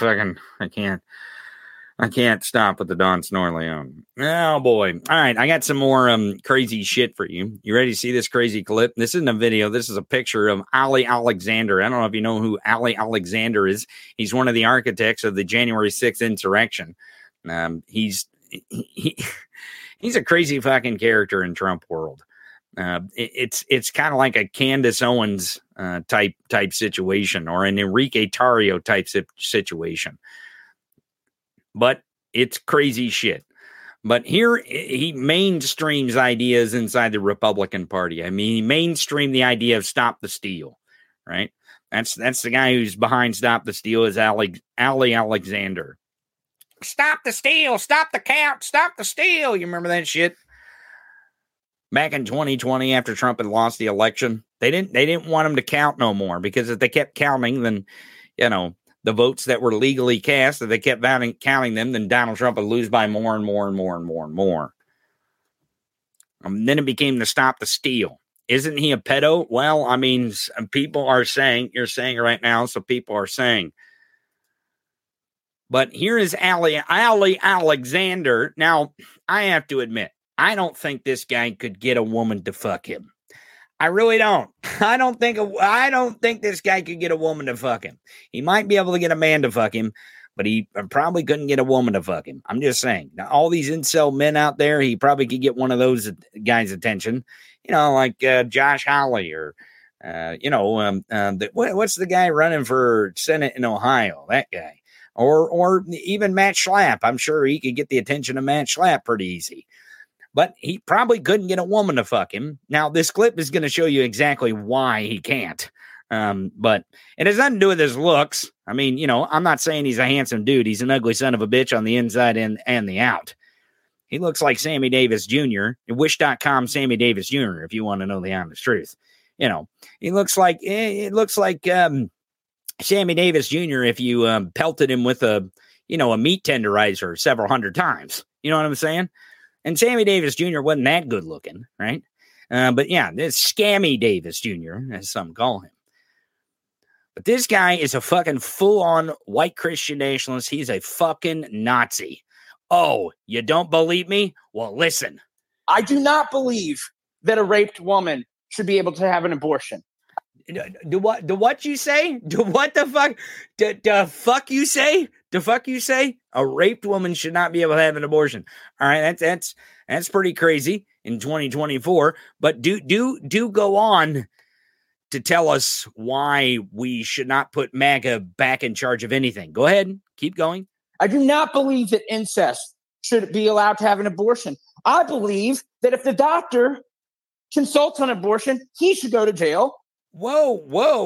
stop with the Don Snorleone. Oh boy. All right. I got some more crazy shit for you. You ready to see this crazy clip? This isn't a video. This is a picture of Ali Alexander. I don't know if you know who Ali Alexander is. He's one of the architects of the January 6th insurrection. He's a crazy fucking character in Trump world. It's kind of like a Candace Owens type situation, or an Enrique Tarrio type situation. But it's crazy shit. But here he mainstreams ideas inside the Republican Party. I mean, he mainstreamed the idea of stop the steal, right? That's the guy who's behind stop the steal is Ali Alexander. Stop the steal, stop the count, stop the steal. You remember that shit? Back in 2020, after Trump had lost the election, they didn't want him to count no more, because if they kept counting, then, you know, the votes that were legally cast, if they kept counting them, then Donald Trump would lose by more and more and more and more and more. Then it became the stop the steal. Isn't he a pedo? Well, I mean, people are saying, you're saying it right now, so people are saying. But here is Ali Alexander. Now, I have to admit, I don't think this guy could get a woman to fuck him. I really don't. I don't think this guy could get a woman to fuck him. He might be able to get a man to fuck him, but he probably couldn't get a woman to fuck him. I'm just saying. Now, all these incel men out there, he probably could get one of those guys' attention. You know, like Josh Hawley, or what's the guy running for Senate in Ohio? That guy, or even Matt Schlapp. I'm sure he could get the attention of Matt Schlapp pretty easy. But he probably couldn't get a woman to fuck him. Now, this clip is going to show you exactly why he can't. But it has nothing to do with his looks. I mean, you know, I'm not saying he's a handsome dude. He's an ugly son of a bitch on the inside and the out. He looks like Sammy Davis Jr. Wish.com Sammy Davis Jr., if you want to know the honest truth. You know, it looks like Sammy Davis Jr. if you pelted him with a meat tenderizer several hundred times. You know what I'm saying? And Sammy Davis Jr. wasn't that good looking, right? But yeah, this Scammy Davis Jr., as some call him. But this guy is a fucking full-on white Christian nationalist. He's a fucking Nazi. Oh, you don't believe me? Well, listen.
I do not believe that a raped woman should be able to have an abortion.
Do what you say? Do what the fuck? The fuck you say? The fuck you say? A raped woman should not be able to have an abortion. All right, that's pretty crazy in 2024. But do go on to tell us why we should not put MAGA back in charge of anything. Go ahead, keep going.
I do not believe that incest should be allowed to have an abortion. I believe that if the doctor consults on abortion, he should go to jail.
Whoa.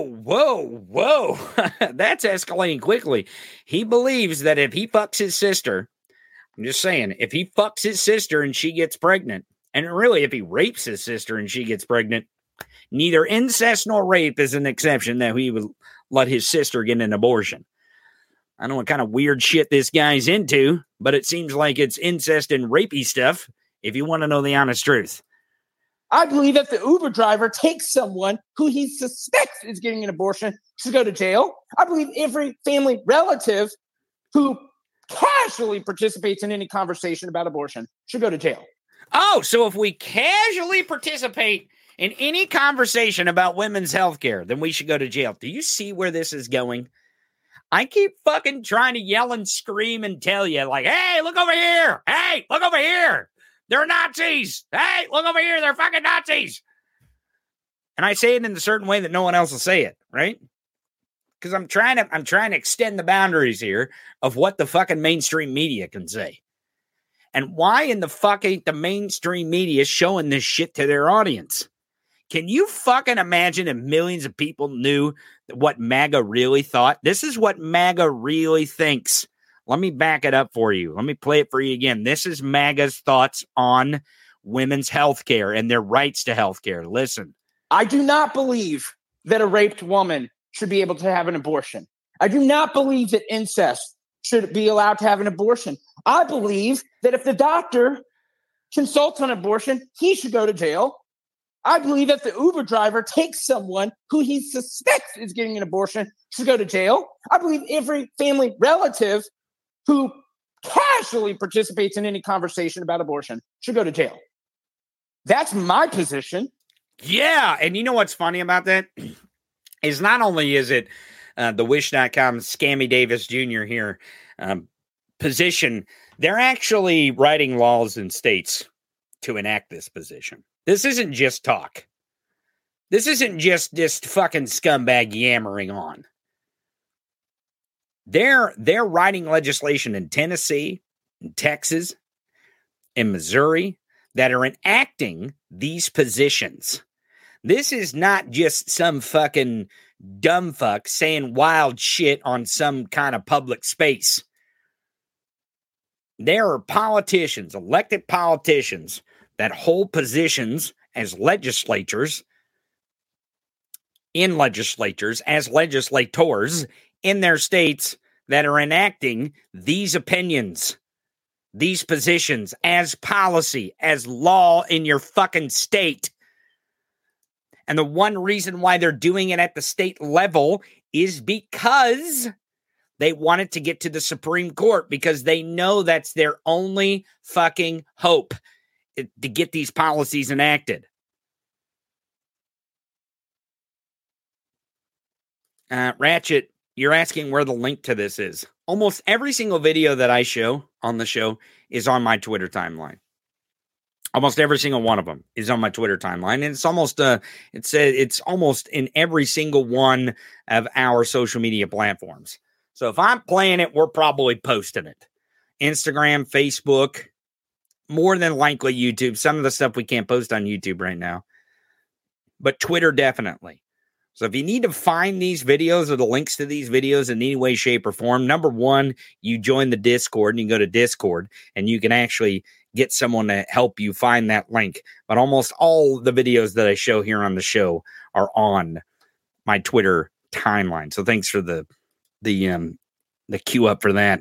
That's escalating quickly. He believes that if he fucks his sister, I'm just saying, if he fucks his sister and she gets pregnant, and really if he rapes his sister and she gets pregnant, neither incest nor rape is an exception that he would let his sister get an abortion. I don't know what kind of weird shit this guy's into, but it seems like it's incest and rapey stuff, if you want to know the honest truth.
I believe if the Uber driver takes someone who he suspects is getting an abortion should go to jail. I believe every family relative who casually participates in any conversation about abortion should go to jail.
Oh, so if we casually participate in any conversation about women's health care, then we should go to jail. Do you see where this is going? I keep fucking trying to yell and scream and tell you, like, hey, look over here. Hey, look over here. They're Nazis. Hey, look over here. They're fucking Nazis. And I say it in a certain way that no one else will say it, right? Because I'm trying to extend the boundaries here of what the fucking mainstream media can say. And why in the fuck ain't the mainstream media showing this shit to their audience? Can you fucking imagine if millions of people knew what MAGA really thought? This is what MAGA really thinks. Let me back it up for you. Let me play it for you again. This is MAGA's thoughts on women's health care and their rights to health care. Listen.
I do not believe that a raped woman should be able to have an abortion. I do not believe that incest should be allowed to have an abortion. I believe that if the doctor consults on abortion, he should go to jail. I believe if the Uber driver takes someone who he suspects is getting an abortion should go to jail. I believe every family relative who casually participates in any conversation about abortion should go to jail. That's my position.
Yeah. And you know what's funny about that? Is not only is it the Wish.com Scammy Davis Jr. here position, they're actually writing laws in states to enact this position. This isn't just talk. This isn't just this fucking scumbag yammering on. They're writing legislation in Tennessee, in Texas, in Missouri that are enacting these positions. This is not just some fucking dumb fuck saying wild shit on some kind of public space. There are politicians, elected politicians, that hold positions as legislators, in legislatures, as legislators in their states that are enacting these opinions, these positions as policy, as law in your fucking state. And the one reason why they're doing it at the state level is because they want it to get to the Supreme Court, because they know that's their only fucking hope to get these policies enacted. Ratchet, you're asking where the link to this is. Almost every single video that I show on the show is on my Twitter timeline. Almost every single one of them is on my Twitter timeline, and it's almost in every single one of our social media platforms. So if I'm playing it, we're probably posting it. Instagram, Facebook, more than likely YouTube. Some of the stuff we can't post on YouTube right now, but Twitter definitely. So if you need to find these videos or the links to these videos in any way, shape, or form, number one, you join the Discord, and you can go to Discord, and you can actually get someone to help you find that link. But almost all the videos that I show here on the show are on my Twitter timeline. So thanks for the queue up for that.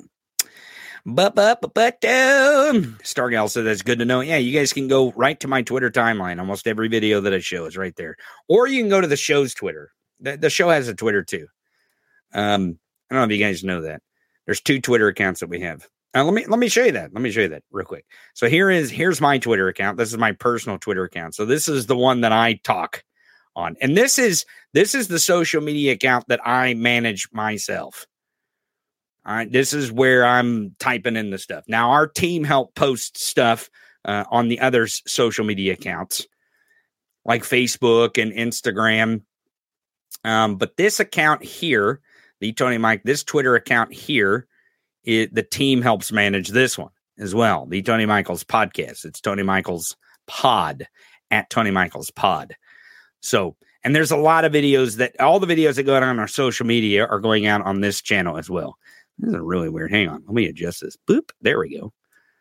Stargal said that's good to know. Yeah, you guys can go right to my Twitter timeline. Almost every video that I show is right there. Or you can go to the show's Twitter. The show has a Twitter too. I don't know if you guys know that. There's 2 Twitter accounts that we have. Let me show you that. Let me show you that real quick. So here's my Twitter account. This is my personal Twitter account. So this is the one that I talk on. And this is the social media account that I manage myself. All right, this is where I'm typing in the stuff. Now, our team helped post stuff on the other social media accounts, like Facebook and Instagram. But this account here, the Tony Mike, this Twitter account here, the team helps manage this one as well. The Tony Michaels podcast. It's Tony Michaels Pod at Tony Michaels Pod. So, and there's a lot of videos all the videos that go out on our social media are going out on this channel as well. This is really weird. Hang on. Let me adjust this. Boop. There we go.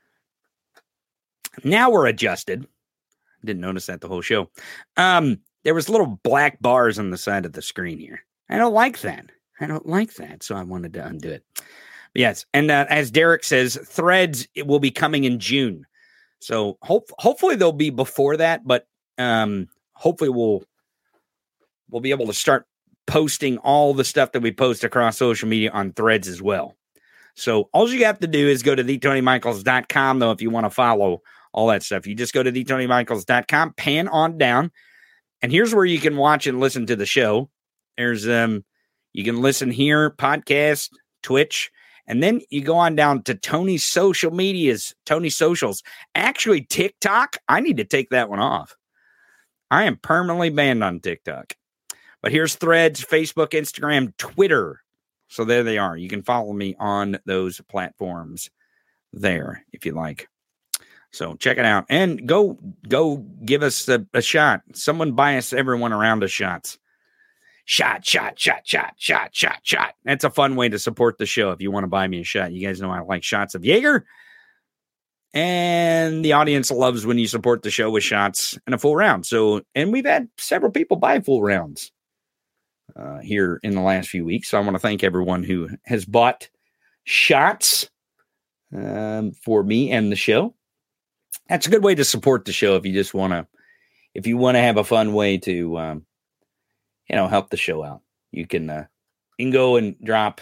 Now we're adjusted. Didn't notice that the whole show. There was little black bars on the side of the screen here. I don't like that. So I wanted to undo it. But yes. And as Derek says, Threads, it will be coming in June. So hopefully they'll be before that, but hopefully we'll be able to start posting all the stuff that we post across social media on Threads as well. So all you have to do is go to theTonyMichaels.com, though, if you want to follow all that stuff. You just go to theTonyMichaels.com, pan on down, and here's where you can watch and listen to the show. There's you can listen here, podcast, Twitch, and then you go on down to Tony's social medias, Tony Socials. Actually, TikTok, I need to take that one off. I am permanently banned on TikTok. But here's Threads, Facebook, Instagram, Twitter. So there they are. You can follow me on those platforms there if you like. So check it out. And go give us a shot. Someone buy us, everyone around us, shots. Shot. That's a fun way to support the show if you want to buy me a shot. You guys know I like shots of Jaeger. And the audience loves when you support the show with shots and a full round. So, and we've had several people buy full rounds here in the last few weeks. So I want to thank everyone who has bought shots for me and the show. That's a good way to support the show if you just want to, if you want to have a fun way to, help the show out. You can go and drop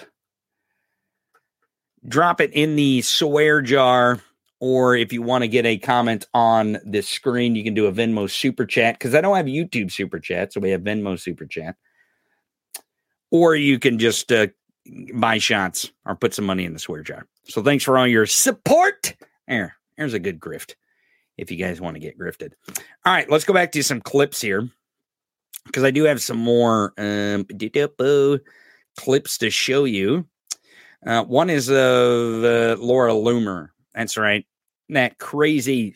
it in the swear jar, or if you want to get a comment on this screen, you can do a Venmo super chat, because I don't have YouTube super chat, so we have Venmo super chat. Or you can just buy shots or put some money in the swear jar. So thanks for all your support. There's a good grift if you guys want to get grifted. All right, let's go back to some clips here, because I do have some more clips to show you. One is of Laura Loomer. That's right. That crazy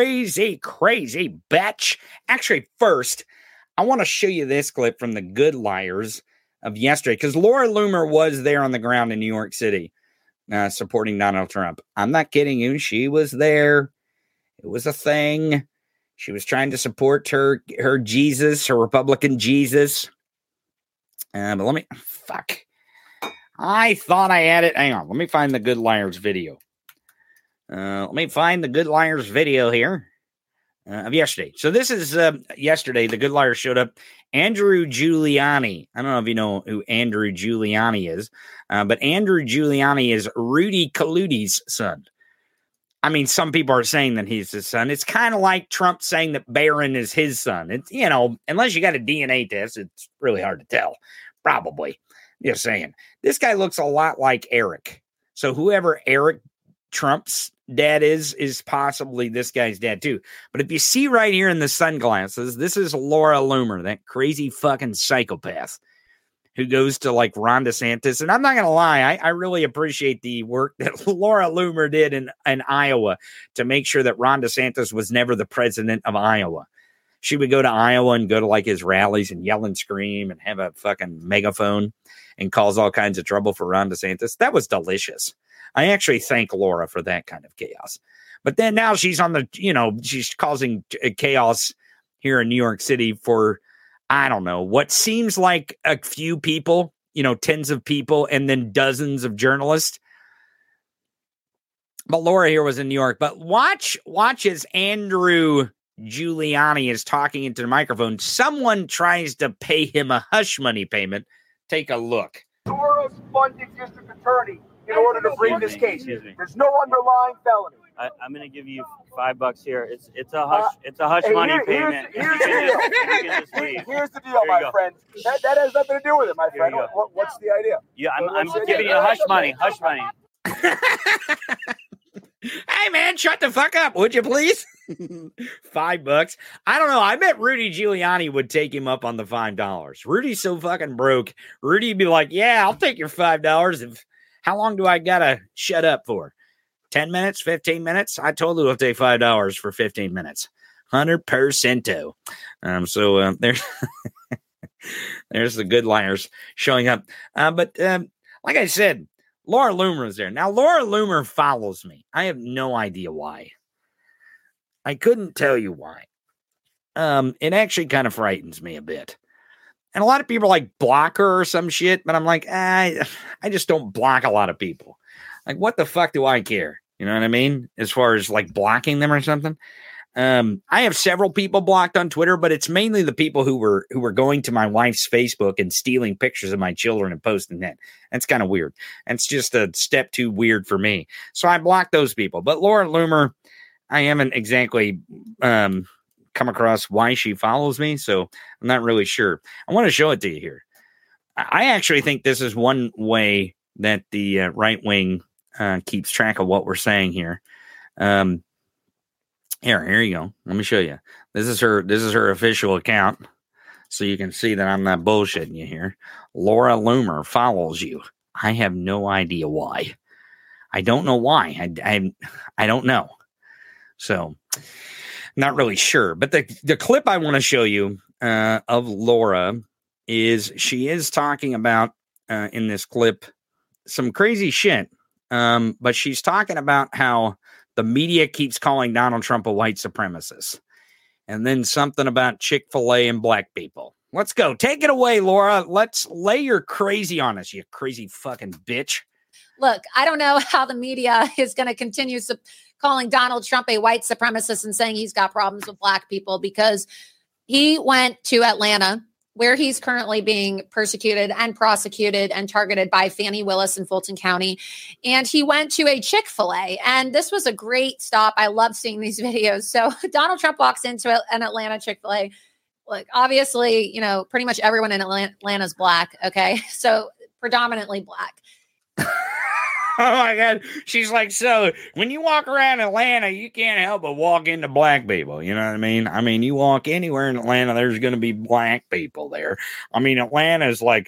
bitch. Actually, first, I want to show you this clip from the Good Liars of yesterday, because Laura Loomer was there on the ground in New York City supporting Donald Trump. I'm not kidding you. She was there. It was a thing. She was trying to support her Jesus, her Republican Jesus. But let me, I thought I had it. Hang on. Let me find the Good Liars video. Let me find the Good Liars video here of yesterday. So this is yesterday. The Good Liars showed up. Andrew Giuliani. I don't know if you know who Andrew Giuliani is, but Andrew Giuliani is Rudy Kaluti's son. I mean, some people are saying that he's his son. It's kind of like Trump saying that Barron is his son. It's, unless you got a DNA test, it's really hard to tell. Probably. Just saying. This guy looks a lot like Eric. So whoever Eric Trump's dad is possibly this guy's dad too. But if you see right here in the sunglasses, this is Laura Loomer, that crazy fucking psychopath who goes to like Ron DeSantis. And I'm not going to lie, I really appreciate the work that Laura Loomer did in Iowa to make sure that Ron DeSantis was never the president of Iowa. She would go to Iowa and go to like his rallies and yell and scream and have a fucking megaphone and cause all kinds of trouble for Ron DeSantis. That was delicious. I actually thank Laura for that kind of chaos. But then now she's on the, she's causing chaos here in New York City for, I don't know, what seems like a few people, tens of people, and then dozens of journalists. But Laura here was in New York. But watch as Andrew Giuliani is talking into the microphone. Someone tries to pay him a hush money payment. Take a look.
Soros funded district attorney in order to bring this case. There's no underlying felony.
I'm going to give you $5 here. It's a hush money payment.
Here's the deal, my friend. That has nothing to do with it, my friend. What's the idea?
Yeah, I'm giving you hush money. Hush money.
Hey, man, shut the fuck up, would you please? $5. I don't know. I bet Rudy Giuliani would take him up on the $5. Rudy's so fucking broke. Rudy'd be like, yeah, I'll take your $5. How long do I gotta shut up for? 10 minutes, 15 minutes? I told you I'll take $5 for 15 minutes. 100%. So there's there's the Good Liars showing up. But like I said, Laura Loomer is there. Now, Laura Loomer follows me. I have no idea why. I couldn't tell you why. It actually kind of frightens me a bit. And a lot of people like block her or some shit, but I'm like, I just don't block a lot of people. Like, what the fuck do I care? You know what I mean? As far as like blocking them or something. I have several people blocked on Twitter, but it's mainly the people who were going to my wife's Facebook and stealing pictures of my children and posting that. That's kind of weird. That's just a step too weird for me. So I blocked those people. But Laura Loomer, I haven't exactly come across why she follows me, so I'm not really sure. I want to show it to you here. I actually think this is one way that the right wing keeps track of what we're saying here. Here you go. Let me show you. This is her official account, so you can see that I'm not bullshitting you here. Laura Loomer follows you. I have no idea why. I don't know why. I don't know. So, not really sure. But the clip I want to show you of Laura is she is talking about in this clip some crazy shit. But she's talking about how the media keeps calling Donald Trump a white supremacist. And then something about Chick-fil-A and black people. Let's go. Take it away, Laura. Let's lay your crazy on us, you crazy fucking bitch.
look, I don't know how the media is going to continue calling Donald Trump a white supremacist and saying he's got problems with black people, because he went to Atlanta, where he's currently being persecuted and prosecuted and targeted by Fannie Willis in Fulton County. And he went to a Chick-fil-A, and this was a great stop. I love seeing these videos. So Donald Trump walks into an Atlanta Chick-fil-A. Look, obviously, you know, pretty much everyone in Atlanta is black. Okay. So predominantly black.
Oh my God. She's like, so when you walk around Atlanta, you can't help but walk into black people. You know what I mean? I mean, you walk anywhere in Atlanta, there's going to be black people there. I mean, Atlanta is like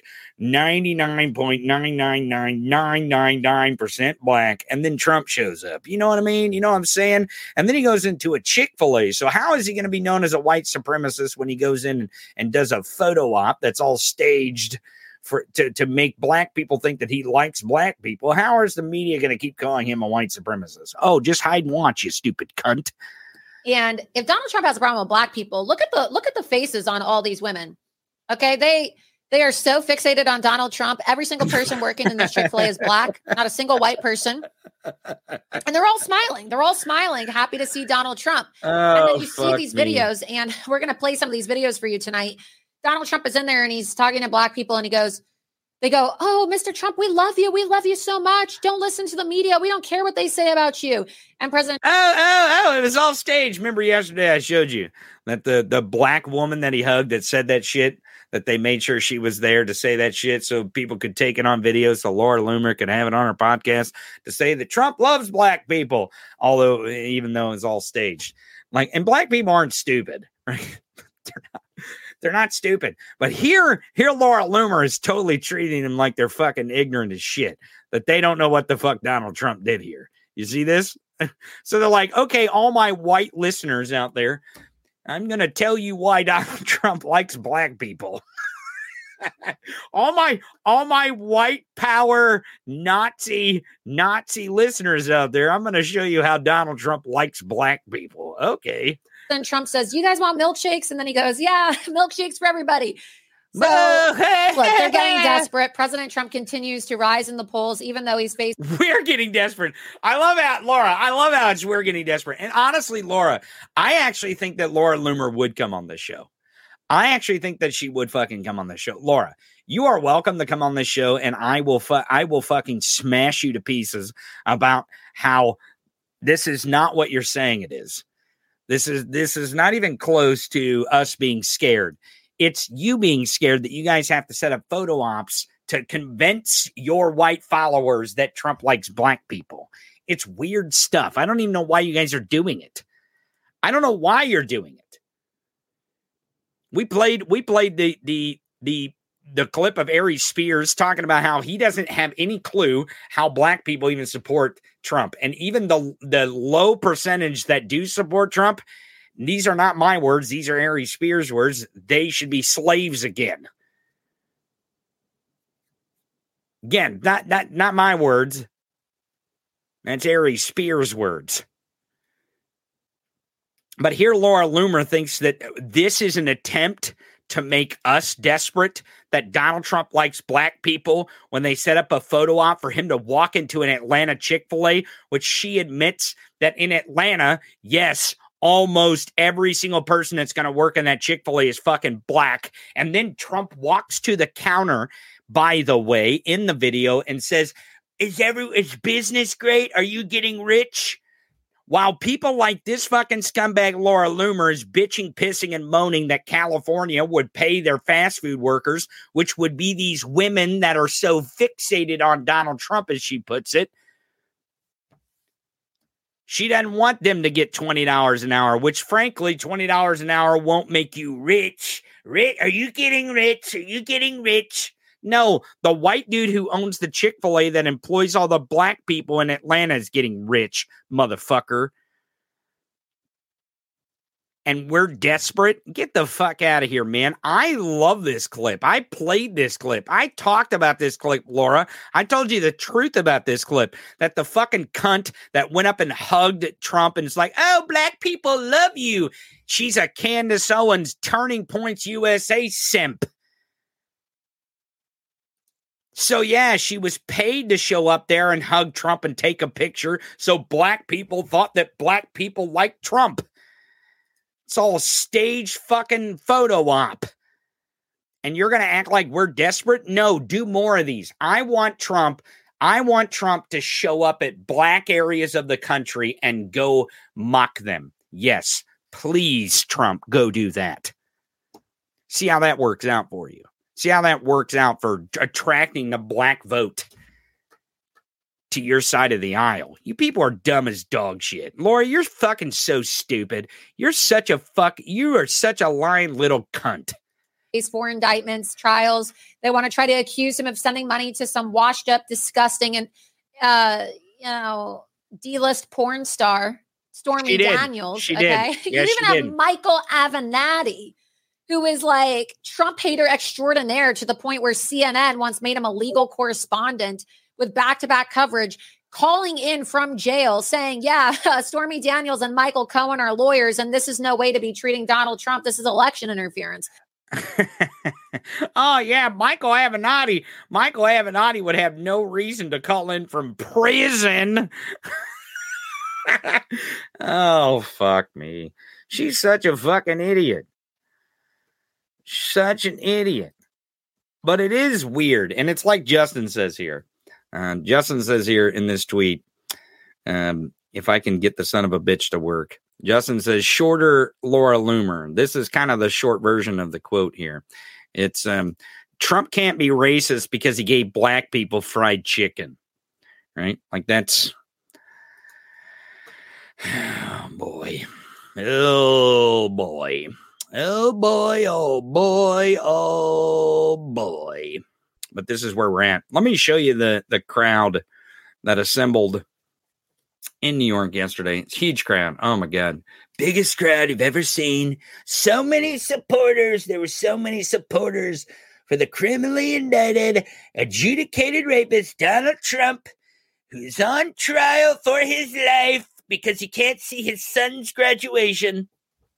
99.999999% black. And then Trump shows up. You know what I mean? You know what I'm saying? And then he goes into a Chick-fil-A. So how is he going to be known as a white supremacist when he goes in and does a photo op that's all staged to make black people think that he likes black people? How is the media going to keep calling him a white supremacist? Oh, just hide and watch, you stupid cunt.
And if Donald Trump has a problem with black people, look at the faces on all these women. Okay, they are so fixated on Donald Trump. Every single person working in this Chick-fil-A is black, not a single white person. And they're all smiling. They're all smiling, happy to see Donald Trump. And then you see these videos, and we're going to play some of these videos for you tonight. Donald Trump is in there and he's talking to black people, and they go, oh, Mr. Trump, we love you. We love you so much. Don't listen to the media. We don't care what they say about you. And President.
Oh, it was all staged. Remember yesterday I showed you that the black woman that he hugged that said that shit, that they made sure she was there to say that shit so people could take it on video, so Laura Loomer could have it on her podcast to say that Trump loves black people, even though it's all staged. Like, and black people aren't stupid, right? They're not stupid. But here Laura Loomer is totally treating them like they're fucking ignorant as shit, that they don't know what the fuck Donald Trump did here. You see this? So they're like, okay, all my white listeners out there, I'm going to tell you why Donald Trump likes black people. all my white power Nazi listeners out there, I'm going to show you how Donald Trump likes black people. Okay.
Then Trump says, you guys want milkshakes? And then he goes, yeah, milkshakes for everybody. So look, they're getting desperate. President Trump continues to rise in the polls, even though he's faced.
We're getting desperate. I love how it's we're getting desperate. And honestly, Laura, I actually think that Laura Loomer would come on this show. I actually think that she would fucking come on this show. Laura, you are welcome to come on this show, and I will fucking smash you to pieces about how this is not what you're saying it is. This is not even close to us being scared. It's you being scared that you guys have to set up photo ops to convince your white followers that Trump likes black people. It's weird stuff. I don't even know why you guys are doing it. I don't know why you're doing it. We played the clip of Aries Spears talking about how he doesn't have any clue how black people even support Trump. And even the low percentage that do support Trump, these are not my words. These are Aries Spears' words. They should be slaves again. Again, not my words. That's Aries Spears' words. But here Laura Loomer thinks that this is an attempt to make us desperate, that Donald Trump likes black people when they set up a photo op for him to walk into an Atlanta Chick-fil-A, which she admits that in Atlanta, yes, almost every single person that's going to work in that Chick-fil-A is fucking black. And then Trump walks to the counter, by the way, in the video and says, is business great? Are you getting rich? While people like this fucking scumbag Laura Loomer is bitching, pissing, and moaning that California would pay their fast food workers, which would be these women that are so fixated on Donald Trump, as she puts it. She doesn't want them to get $20 an hour, which frankly, $20 an hour won't make you rich. Are you getting rich? Are you getting rich? No, the white dude who owns the Chick-fil-A that employs all the black people in Atlanta is getting rich, motherfucker. And we're desperate. Get the fuck out of here, man. I love this clip. I played this clip. I talked about this clip, Laura. I told you the truth about this clip, that the fucking cunt that went up and hugged Trump and is like, oh, black people love you. She's a Candace Owens Turning Points USA simp. So, yeah, she was paid to show up there and hug Trump and take a picture. So black people thought that black people liked Trump. It's all a staged fucking photo op. And you're going to act like we're desperate? No, do more of these. I want Trump to show up at black areas of the country and go mock them. Yes, please, Trump, go do that. See how that works out for you. See how that works out for attracting the black vote to your side of the aisle. You people are dumb as dog shit. Laura, you're fucking so stupid. You are such a lying little cunt.
For indictments, trials. They want to try to accuse him of sending money to some washed up, disgusting, and D-list porn star, Stormy Daniels.
She
okay,
did.
You
Yes,
even have Michael Avenatti, who is like Trump hater extraordinaire to the point where CNN once made him a legal correspondent with back-to-back coverage, calling in from jail saying, yeah, Stormy Daniels and Michael Cohen are lawyers, and this is no way to be treating Donald Trump. This is election interference.
Oh, yeah, Michael Avenatti would have no reason to call in from prison. Oh, fuck me. She's such a fucking idiot. Such an idiot. But it is weird. And it's like Justin says here. Justin says here in this tweet, if I can get the son of a bitch to work. Justin says, shorter Laura Loomer. This is kind of the short version of the quote here. It's, Trump can't be racist because he gave black people fried chicken. Right? Like that's... Oh, boy. Oh, boy. Oh, boy. Oh, boy. Oh, boy. But this is where we're at. Let me show you the crowd that assembled in New York yesterday. It's a huge crowd. Oh, my God. Biggest crowd you've ever seen. So many supporters. There were so many supporters for the criminally indicted, adjudicated rapist Donald Trump, who's on trial for his life because he can't see his son's graduation.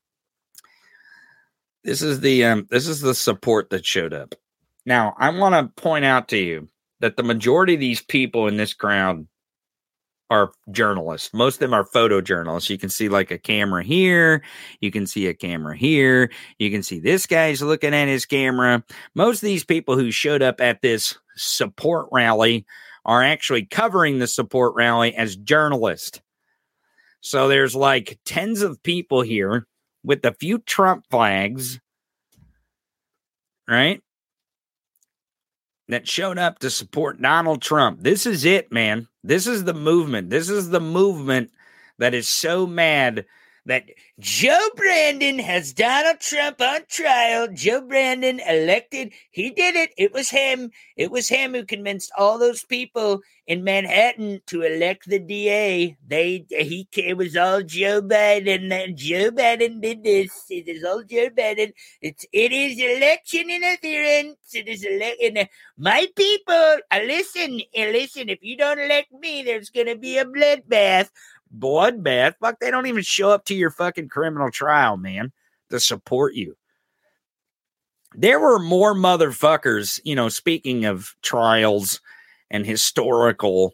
This is the support that showed up. Now, I want to point out to you that the majority of these people in this crowd are journalists. Most of them are photojournalists. You can see like a camera here. You can see a camera here. You can see this guy's looking at his camera. Most of these people who showed up at this support rally are actually covering the support rally as journalists. So there's like tens of people here with a few Trump flags, right? That showed up to support Donald Trump. This is it, man. This is the movement. This is the movement that is so mad that Joe Brandon has Donald Trump on trial. Joe Brandon elected. He did it. It was him. It was him who convinced all those people in Manhattan to elect the DA. It was all Joe Biden. Joe Biden did this. It is all Joe Biden. It is election interference. It is my people. Listen. If you don't elect me, there's gonna be a bloodbath. Bloodbath? Fuck, they don't even show up to your fucking criminal trial, man, to support you. There were more motherfuckers, speaking of trials and historical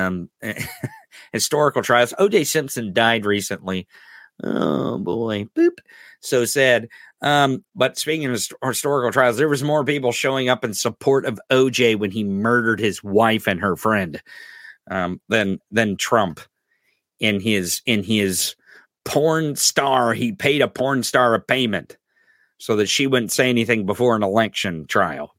trials. O.J. Simpson died recently. Oh, boy. Boop. So sad. But speaking of historical trials, there was more people showing up in support of O.J. when he murdered his wife and her friend than Trump. In his porn star, he paid a porn star a payment so that she wouldn't say anything before an election trial.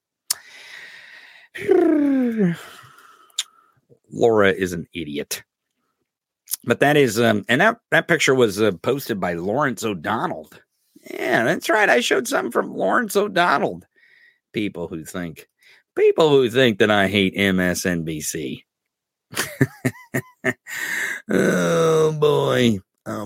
Laura is an idiot. But that is, and that picture was posted by Lawrence O'Donnell. Yeah, that's right. I showed something from Lawrence O'Donnell. People who think that I hate MSNBC. Oh boy.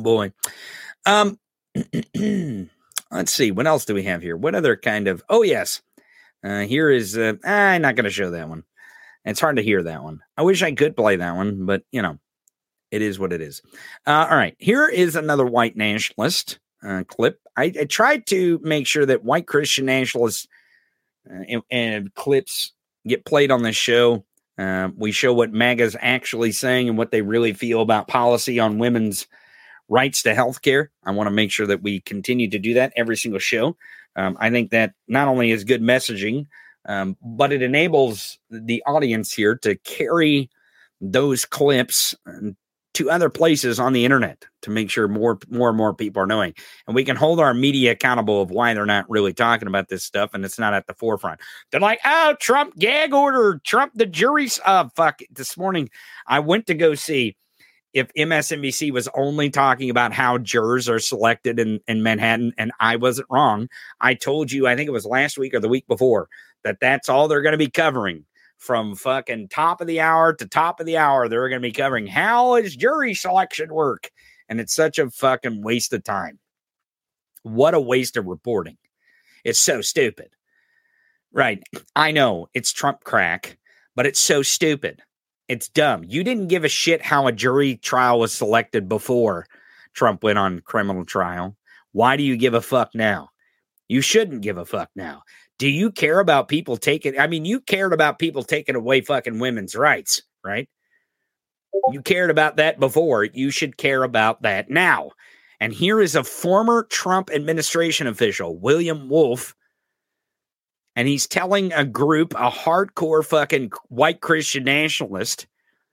Let's see, what else do we have here? What other kind of, oh yes, here is I'm not going to show that one. It's hard to hear that one. I wish I could play that one, but it is what it is. All right, here is another white nationalist clip. I tried to make sure that white Christian nationalists and clips get played on this show. We show what MAGA's actually saying and what they really feel about policy on women's rights to health care. I want to make sure that we continue to do that every single show. I think that not only is good messaging, but it enables the audience here to carry those clips to other places on the internet to make sure more and more people are knowing. And we can hold our media accountable of why they're not really talking about this stuff and it's not at the forefront. They're like, oh, Trump gag order, Trump the jury's fuck. This morning, I went to go see if MSNBC was only talking about how jurors are selected in Manhattan, and I wasn't wrong. I told you, I think it was last week or the week before, that that's all they're going to be covering. From fucking top of the hour to top of the hour, they're going to be covering how does jury selection work? And it's such a fucking waste of time. What a waste of reporting. It's so stupid. Right. I know it's Trump crack, but it's so stupid. It's dumb. You didn't give a shit how a jury trial was selected before Trump went on criminal trial. Why do you give a fuck now? You shouldn't give a fuck now. Do you care about people taking, you cared about people taking away fucking women's rights, right? You cared about that before. You should care about that now. And here is a former Trump administration official, William Wolf, and he's telling a group, a hardcore fucking white Christian nationalist,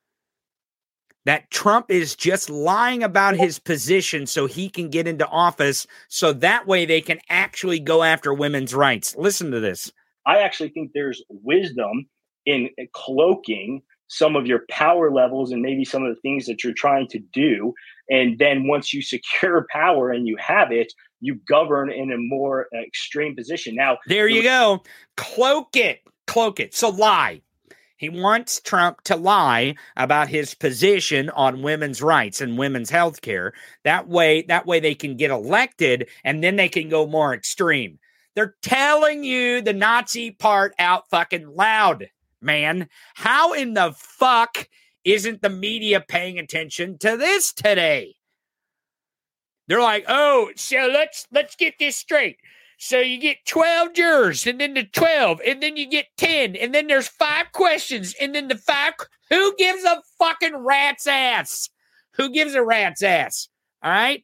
that Trump is just lying about his position so he can get into office, so that way they can actually go after women's rights. Listen to this.
I actually think there's wisdom in cloaking some of your power levels and maybe some of the things that you're trying to do. And then once you secure power and you have it, you govern in a more extreme position. Now,
there you go. Cloak it. So lie. He wants Trump to lie about his position on women's rights and women's health care. That way they can get elected and then they can go more extreme. They're telling you the Nazi part out fucking loud, man. How in the fuck isn't the media paying attention to this today? They're like, oh, so let's get this straight. So you get 12 jurors, and then the 12, and then you get 10, and then there's 5 questions, and then the 5. Who gives a fucking rat's ass? Who gives a rat's ass? All right?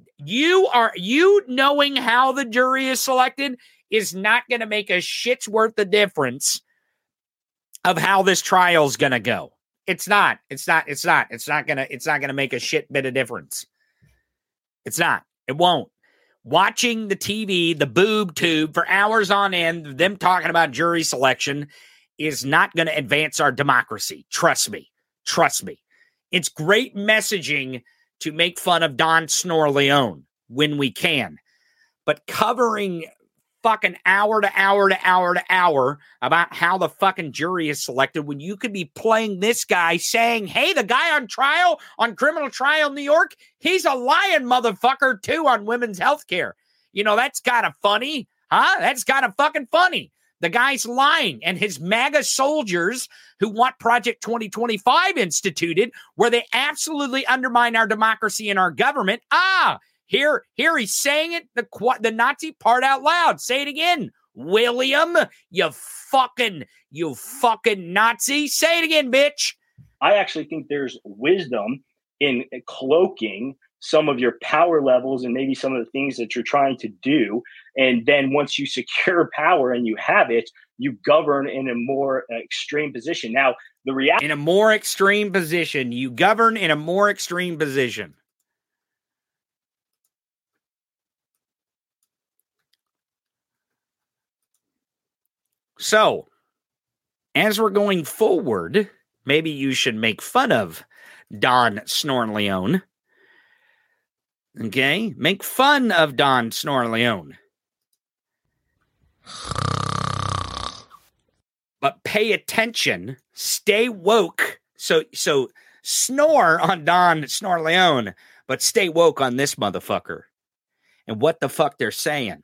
You knowing how the jury is selected is not going to make a shit's worth of difference of how this trial's going to go. It's not going to make a shit bit of difference. It's not. It won't. Watching the TV, the boob tube for hours on end, them talking about jury selection is not going to advance our democracy. Trust me. It's great messaging to make fun of Don Snorleone when we can, but covering fucking hour to hour about how the fucking jury is selected when you could be playing this guy saying, hey, the guy on trial, on criminal trial in New York, he's a lying motherfucker too on women's health care. You know, that's kind of funny, huh? That's kind of fucking funny. The guy's lying, and his MAGA soldiers who want Project 2025 instituted, where they absolutely undermine our democracy and our government. Here he's saying it, the Nazi part out loud. Say it again, William, you fucking Nazi. Say it again, bitch.
I actually think there's wisdom in cloaking some of your power levels and maybe some of the things that you're trying to do. And then once you secure power and you have it, you govern in a more extreme position. Now, in a more extreme position, you govern in a more extreme position. So, as we're going forward, maybe you should make fun of Don Snorleone. Okay? Make fun of Don Snorleone. But pay attention. Stay woke. So snore on Don Snorleone, but stay woke on this motherfucker. And what the fuck they're saying.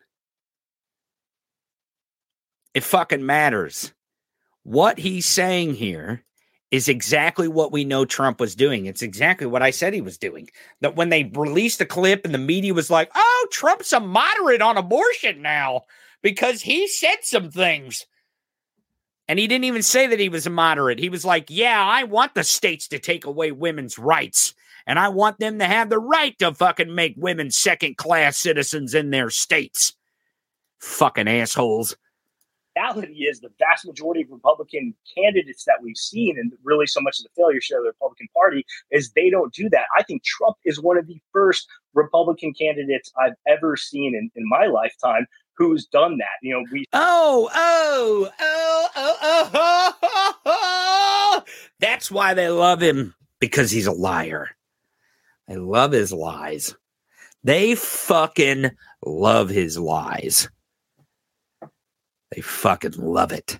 It fucking matters. What he's saying here is exactly what we know Trump was doing. It's exactly what I said he was doing. That when they released a clip and the media was like, oh, Trump's a moderate on abortion now because he said some things.
And he didn't even say that he was a moderate. He was like, yeah, I want the states to take away women's rights. And I want them to have the right to fucking make women second-class citizens in their states. Fucking assholes.
Reality is the vast majority of Republican candidates that we've seen, and really so much of the failure share of the Republican Party, is they don't do that. I think Trump is one of the first Republican candidates I've ever seen in my lifetime who's done that. You know, we.
That's why they love him, because he's a liar. They love his lies. They fucking love his lies. They fucking love it.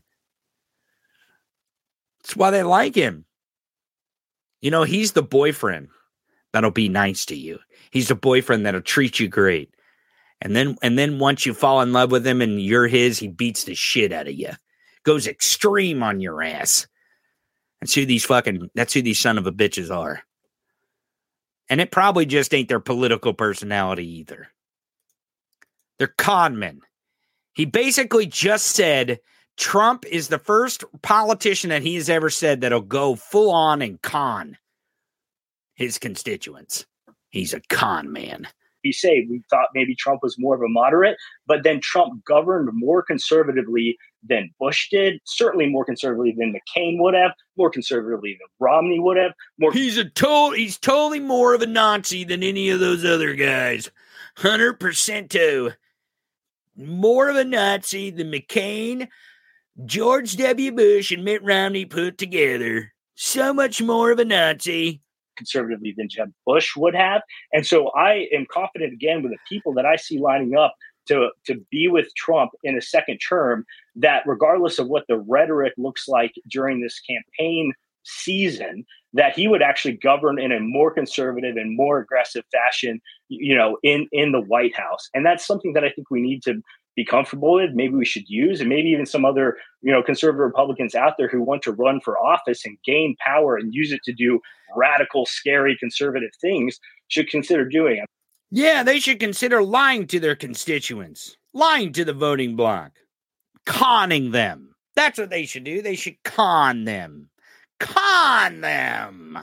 That's why they like him. You know, he's the boyfriend that'll be nice to you. He's the boyfriend that'll treat you great. And then once you fall in love with him and you're his, he beats the shit out of you. Goes extreme on your ass. That's who these son of a bitches are. And it probably just ain't their political personality either. They're con men. He basically just said Trump is the first politician that he has ever said that'll go full on and con his constituents. He's a con man.
We say we thought maybe Trump was more of a moderate, but then Trump governed more conservatively than Bush did, certainly more conservatively than McCain would have, more conservatively than Romney would have.
He's totally more of a Nazi than any of those other guys. 100% too. More of a Nazi than McCain, George W. Bush, and Mitt Romney put together. So much more of a Nazi.
Conservatively than Jeb Bush would have. And so I am confident again with the people that I see lining up to be with Trump in a second term, that regardless of what the rhetoric looks like during this campaign season, that he would actually govern in a more conservative and more aggressive fashion, you know, in the White House. And that's something that I think we need to be comfortable with. Maybe we should use, and maybe even some other, you know, conservative Republicans out there who want to run for office and gain power and use it to do radical, scary, conservative things should consider doing it.
Yeah, they should consider lying to their constituents, lying to the voting bloc, conning them. That's what they should do. They should con them. Con them.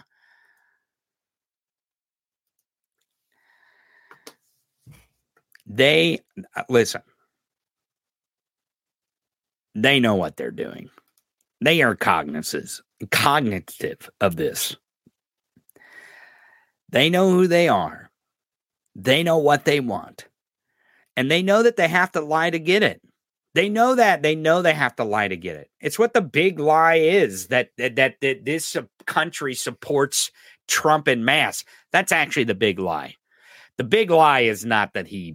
Listen. They know what they're doing. They are cognitive of this. They know who they are. They know what they want. And they know that they have to lie to get it. They know that. They know they have to lie to get it. It's what the big lie is, that this country supports Trump en masse. That's actually the big lie. The big lie is not that he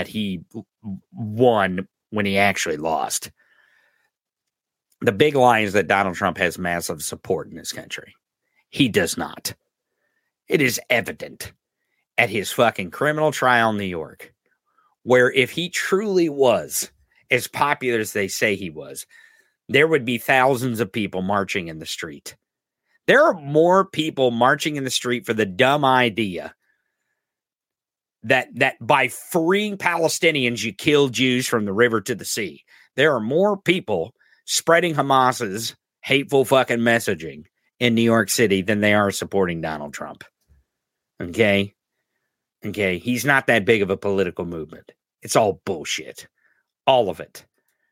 won when he actually lost. The big lie is that Donald Trump has massive support in this country. He does not. It is evident at his fucking criminal trial in New York, where if he truly was as popular as they say he was, there would be thousands of people marching in the street. There are more people marching in the street for the dumb idea that by freeing Palestinians, you kill Jews from the river to the sea. There are more people spreading Hamas's hateful fucking messaging in New York City than they are supporting Donald Trump. Okay? He's not that big of a political movement. It's all bullshit. All of it.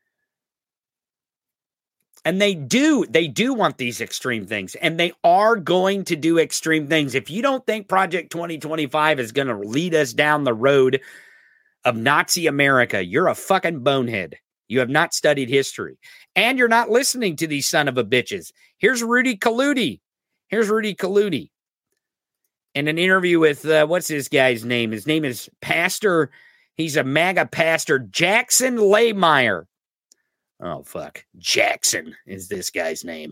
And they do want these extreme things, and they are going to do extreme things. If you don't think Project 2025 is going to lead us down the road of Nazi America, you're a fucking bonehead. You have not studied history, and you're not listening to these son of a bitches. Here's Rudy Kaludi. In an interview with, what's this guy's name? His name is Pastor. He's a MAGA pastor, Jackson Laymeyer. Oh, fuck. Jackson is this guy's name.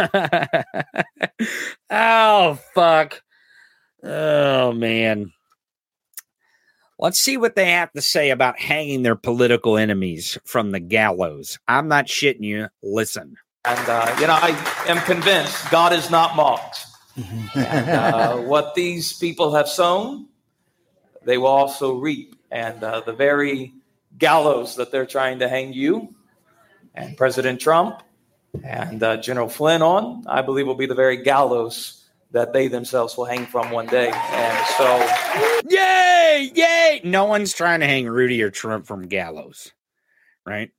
Oh, fuck. Oh, man. Let's see what they have to say about hanging their political enemies from the gallows. I'm not shitting you. Listen.
And, I am convinced God is not mocked. And what these people have sown, they will also reap. And the very gallows that they're trying to hang you and President Trump and General Flynn on, I believe will be the very gallows that they themselves will hang from one day. And so,
yay! No one's trying to hang Rudy or Trump from gallows, right?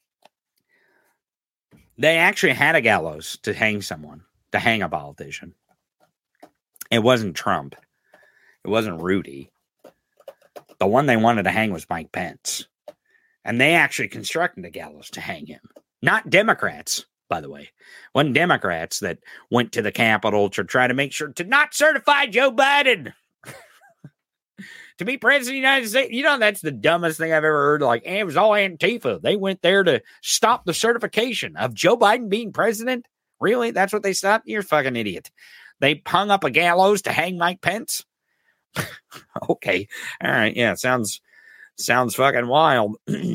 They actually had a gallows to hang someone, to hang a politician. It wasn't Trump. It wasn't Rudy. The one they wanted to hang was Mike Pence. And they actually constructed a gallows to hang him. Not Democrats, by the way. It wasn't Democrats that went to the Capitol to try to make sure to not certify Joe Biden to be president of the United States. You know, that's the dumbest thing I've ever heard. Like, it was all Antifa. They went there to stop the certification of Joe Biden being president. Really? That's what they stopped? You're a fucking idiot. They hung up a gallows to hang Mike Pence? Okay. All right. Yeah. Sounds fucking wild.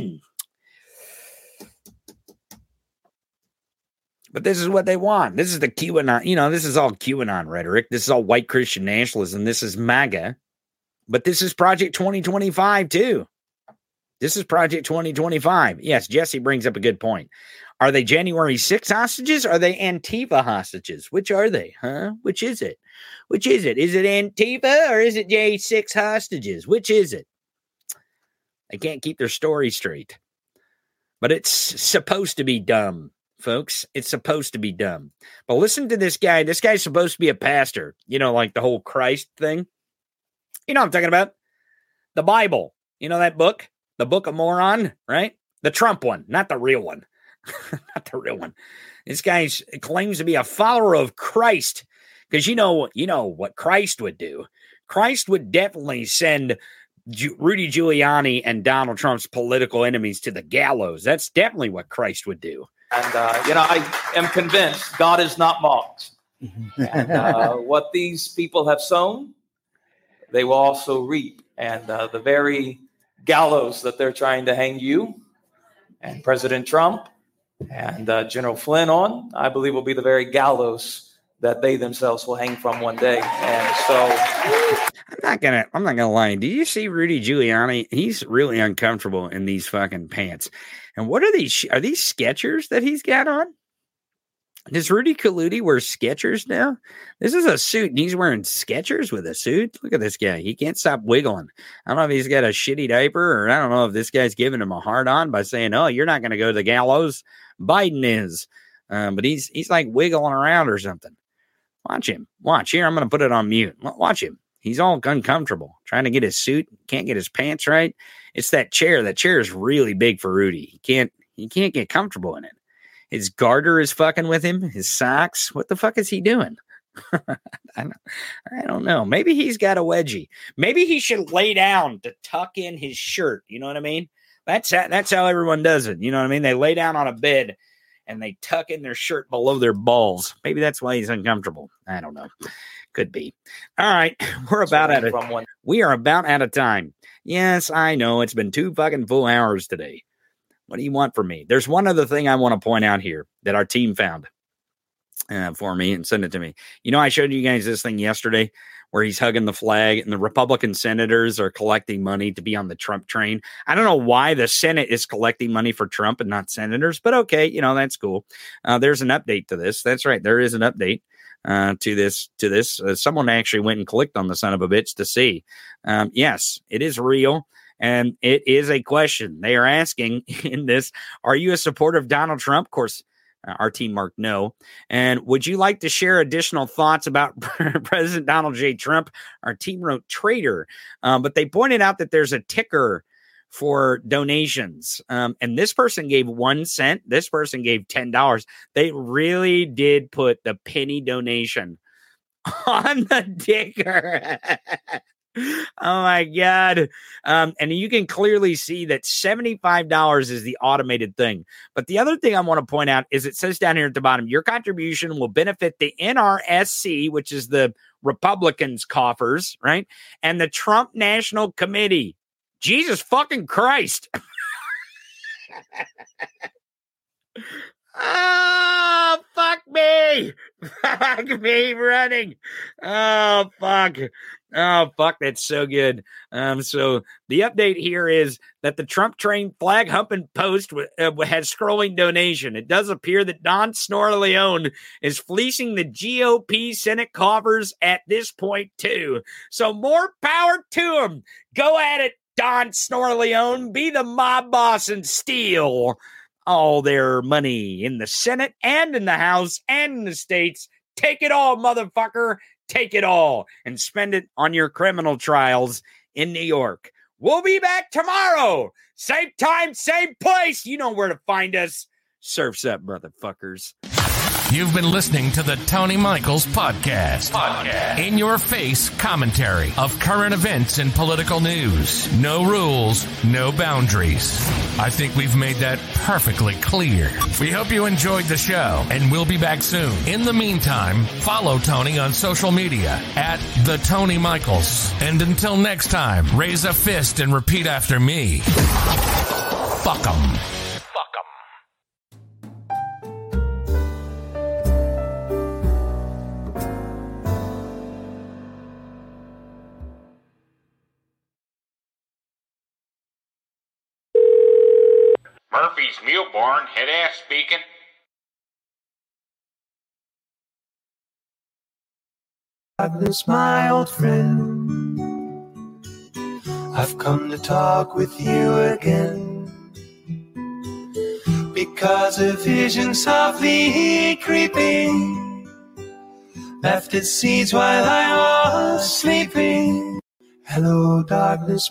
But this is what they want. This is the QAnon. You know, this is all QAnon rhetoric. This is all white Christian nationalism. This is MAGA. But this is Project 2025 too. This is Project 2025. Yes, Jesse brings up a good point. Are they January 6 hostages? Are they Antifa hostages? Which are they? Huh? Which is it? Which is it? Is it Antifa or is it J6 hostages? Which is it? They can't keep their story straight. But it's supposed to be dumb, folks. It's supposed to be dumb. But listen to this guy. This guy's supposed to be a pastor. You know, like the whole Christ thing. You know what I'm talking about? The Bible. You know that book? The Book of Moron, right? The Trump one, not the real one. Not the real one. This guy claims to be a follower of Christ because you know what Christ would do. Christ would definitely send Rudy Giuliani and Donald Trump's political enemies to the gallows. That's definitely what Christ would do.
And, I am convinced God is not mocked. And what these people have sown, they will also reap. And the very gallows that they're trying to hang you and President Trump and General Flynn on, I believe will be the very gallows that they themselves will hang from one day. And so
I'm not gonna lie. Do you see Rudy Giuliani? He's really uncomfortable in these fucking pants. And what are these? Are these Skechers that he's got on? Does Rudy Kaludi wear Skechers now? This is a suit, and he's wearing Skechers with a suit. Look at this guy. He can't stop wiggling. I don't know if he's got a shitty diaper, or I don't know if this guy's giving him a hard on by saying, "Oh, you're not going to go to the gallows." Biden is, but he's like wiggling around or something. Watch him. Watch here. I'm going to put it on mute. Watch him. He's all uncomfortable, trying to get his suit. Can't get his pants right. It's that chair. That chair is really big for Rudy. He can't get comfortable in it. His garter is fucking with him. His socks. What the fuck is he doing? I don't know. Maybe he's got a wedgie. Maybe he should lay down to tuck in his shirt. You know what I mean? That's how everyone does it. You know what I mean? They lay down on a bed and they tuck in their shirt below their balls. Maybe that's why he's uncomfortable. I don't know. Could be. All right. We are about out of time. Yes, I know. It's been 2 fucking full hours today. What do you want from me? There's one other thing I want to point out here that our team found for me and send it to me. You know, I showed you guys this thing yesterday where he's hugging the flag and the Republican senators are collecting money to be on the Trump train. I don't know why the Senate is collecting money for Trump and not senators, but okay, you know, that's cool. There's an update to this. That's right. There is an update to this. Someone actually went and clicked on the son of a bitch to see. Yes, it is real. And it is a question they are asking in this. Are you a supporter of Donald Trump? Of course, our team marked no. And would you like to share additional thoughts about President Donald J. Trump? Our team wrote traitor. But they pointed out that there's a ticker for donations. And this person gave 1 cent. This person gave $10. They really did put the penny donation on the ticker. Oh my God. And you can clearly see that $75 is the automated thing. But the other thing I want to point out is it says down here at the bottom, your contribution will benefit the NRSC, which is the Republicans' coffers, right? And the Trump National Committee. Jesus fucking Christ. Oh, fuck me. Look at me running. Oh, fuck. Oh, fuck. That's so good. So the update here is that the Trump train flag humping post has scrolling donation. It does appear that Don Snorleone is fleecing the GOP Senate coffers at this point, too. So more power to him. Go at it, Don Snorleone. Be the mob boss and steal all their money in the Senate and in the House and in the states. Take it all, motherfucker. Take it all and spend it on your criminal trials in New York. We'll be back tomorrow. Same time, same place. You know where to find us. Surf's up, motherfuckers.
You've been listening to the Tony Michaels Podcast. In your face commentary of current events and political news. No rules, no boundaries. I think we've made that perfectly clear. We hope you enjoyed the show, and we'll be back soon. In the meantime, follow Tony on social media at The Tony Michaels. And until next time, raise a fist and repeat after me. Fuck 'em.
Murphy's Mule Barn, head ass speaking.
Douglas, my old friend, I've come to talk with you again, because a vision softly creeping left its seeds while I was sleeping. Hello, darkness.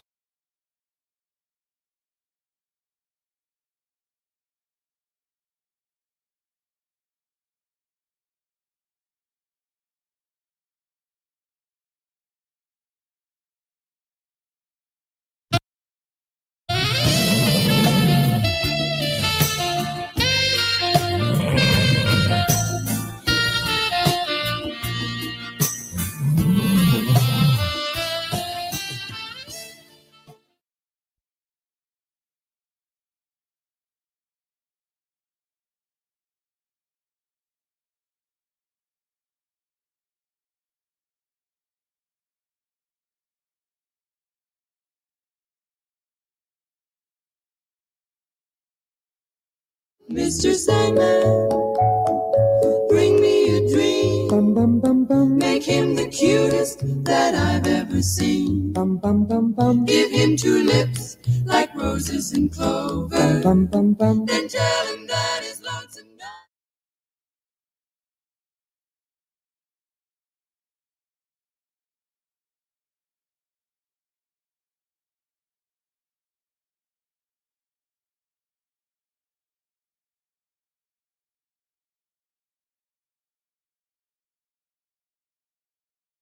Mr. Sandman, bring me a dream. Bum, bum, bum, bum. Make him the cutest that I've ever seen. Bum, bum, bum, bum. Give him two lips like roses and clover. Bum, bum, bum, bum. Then tell him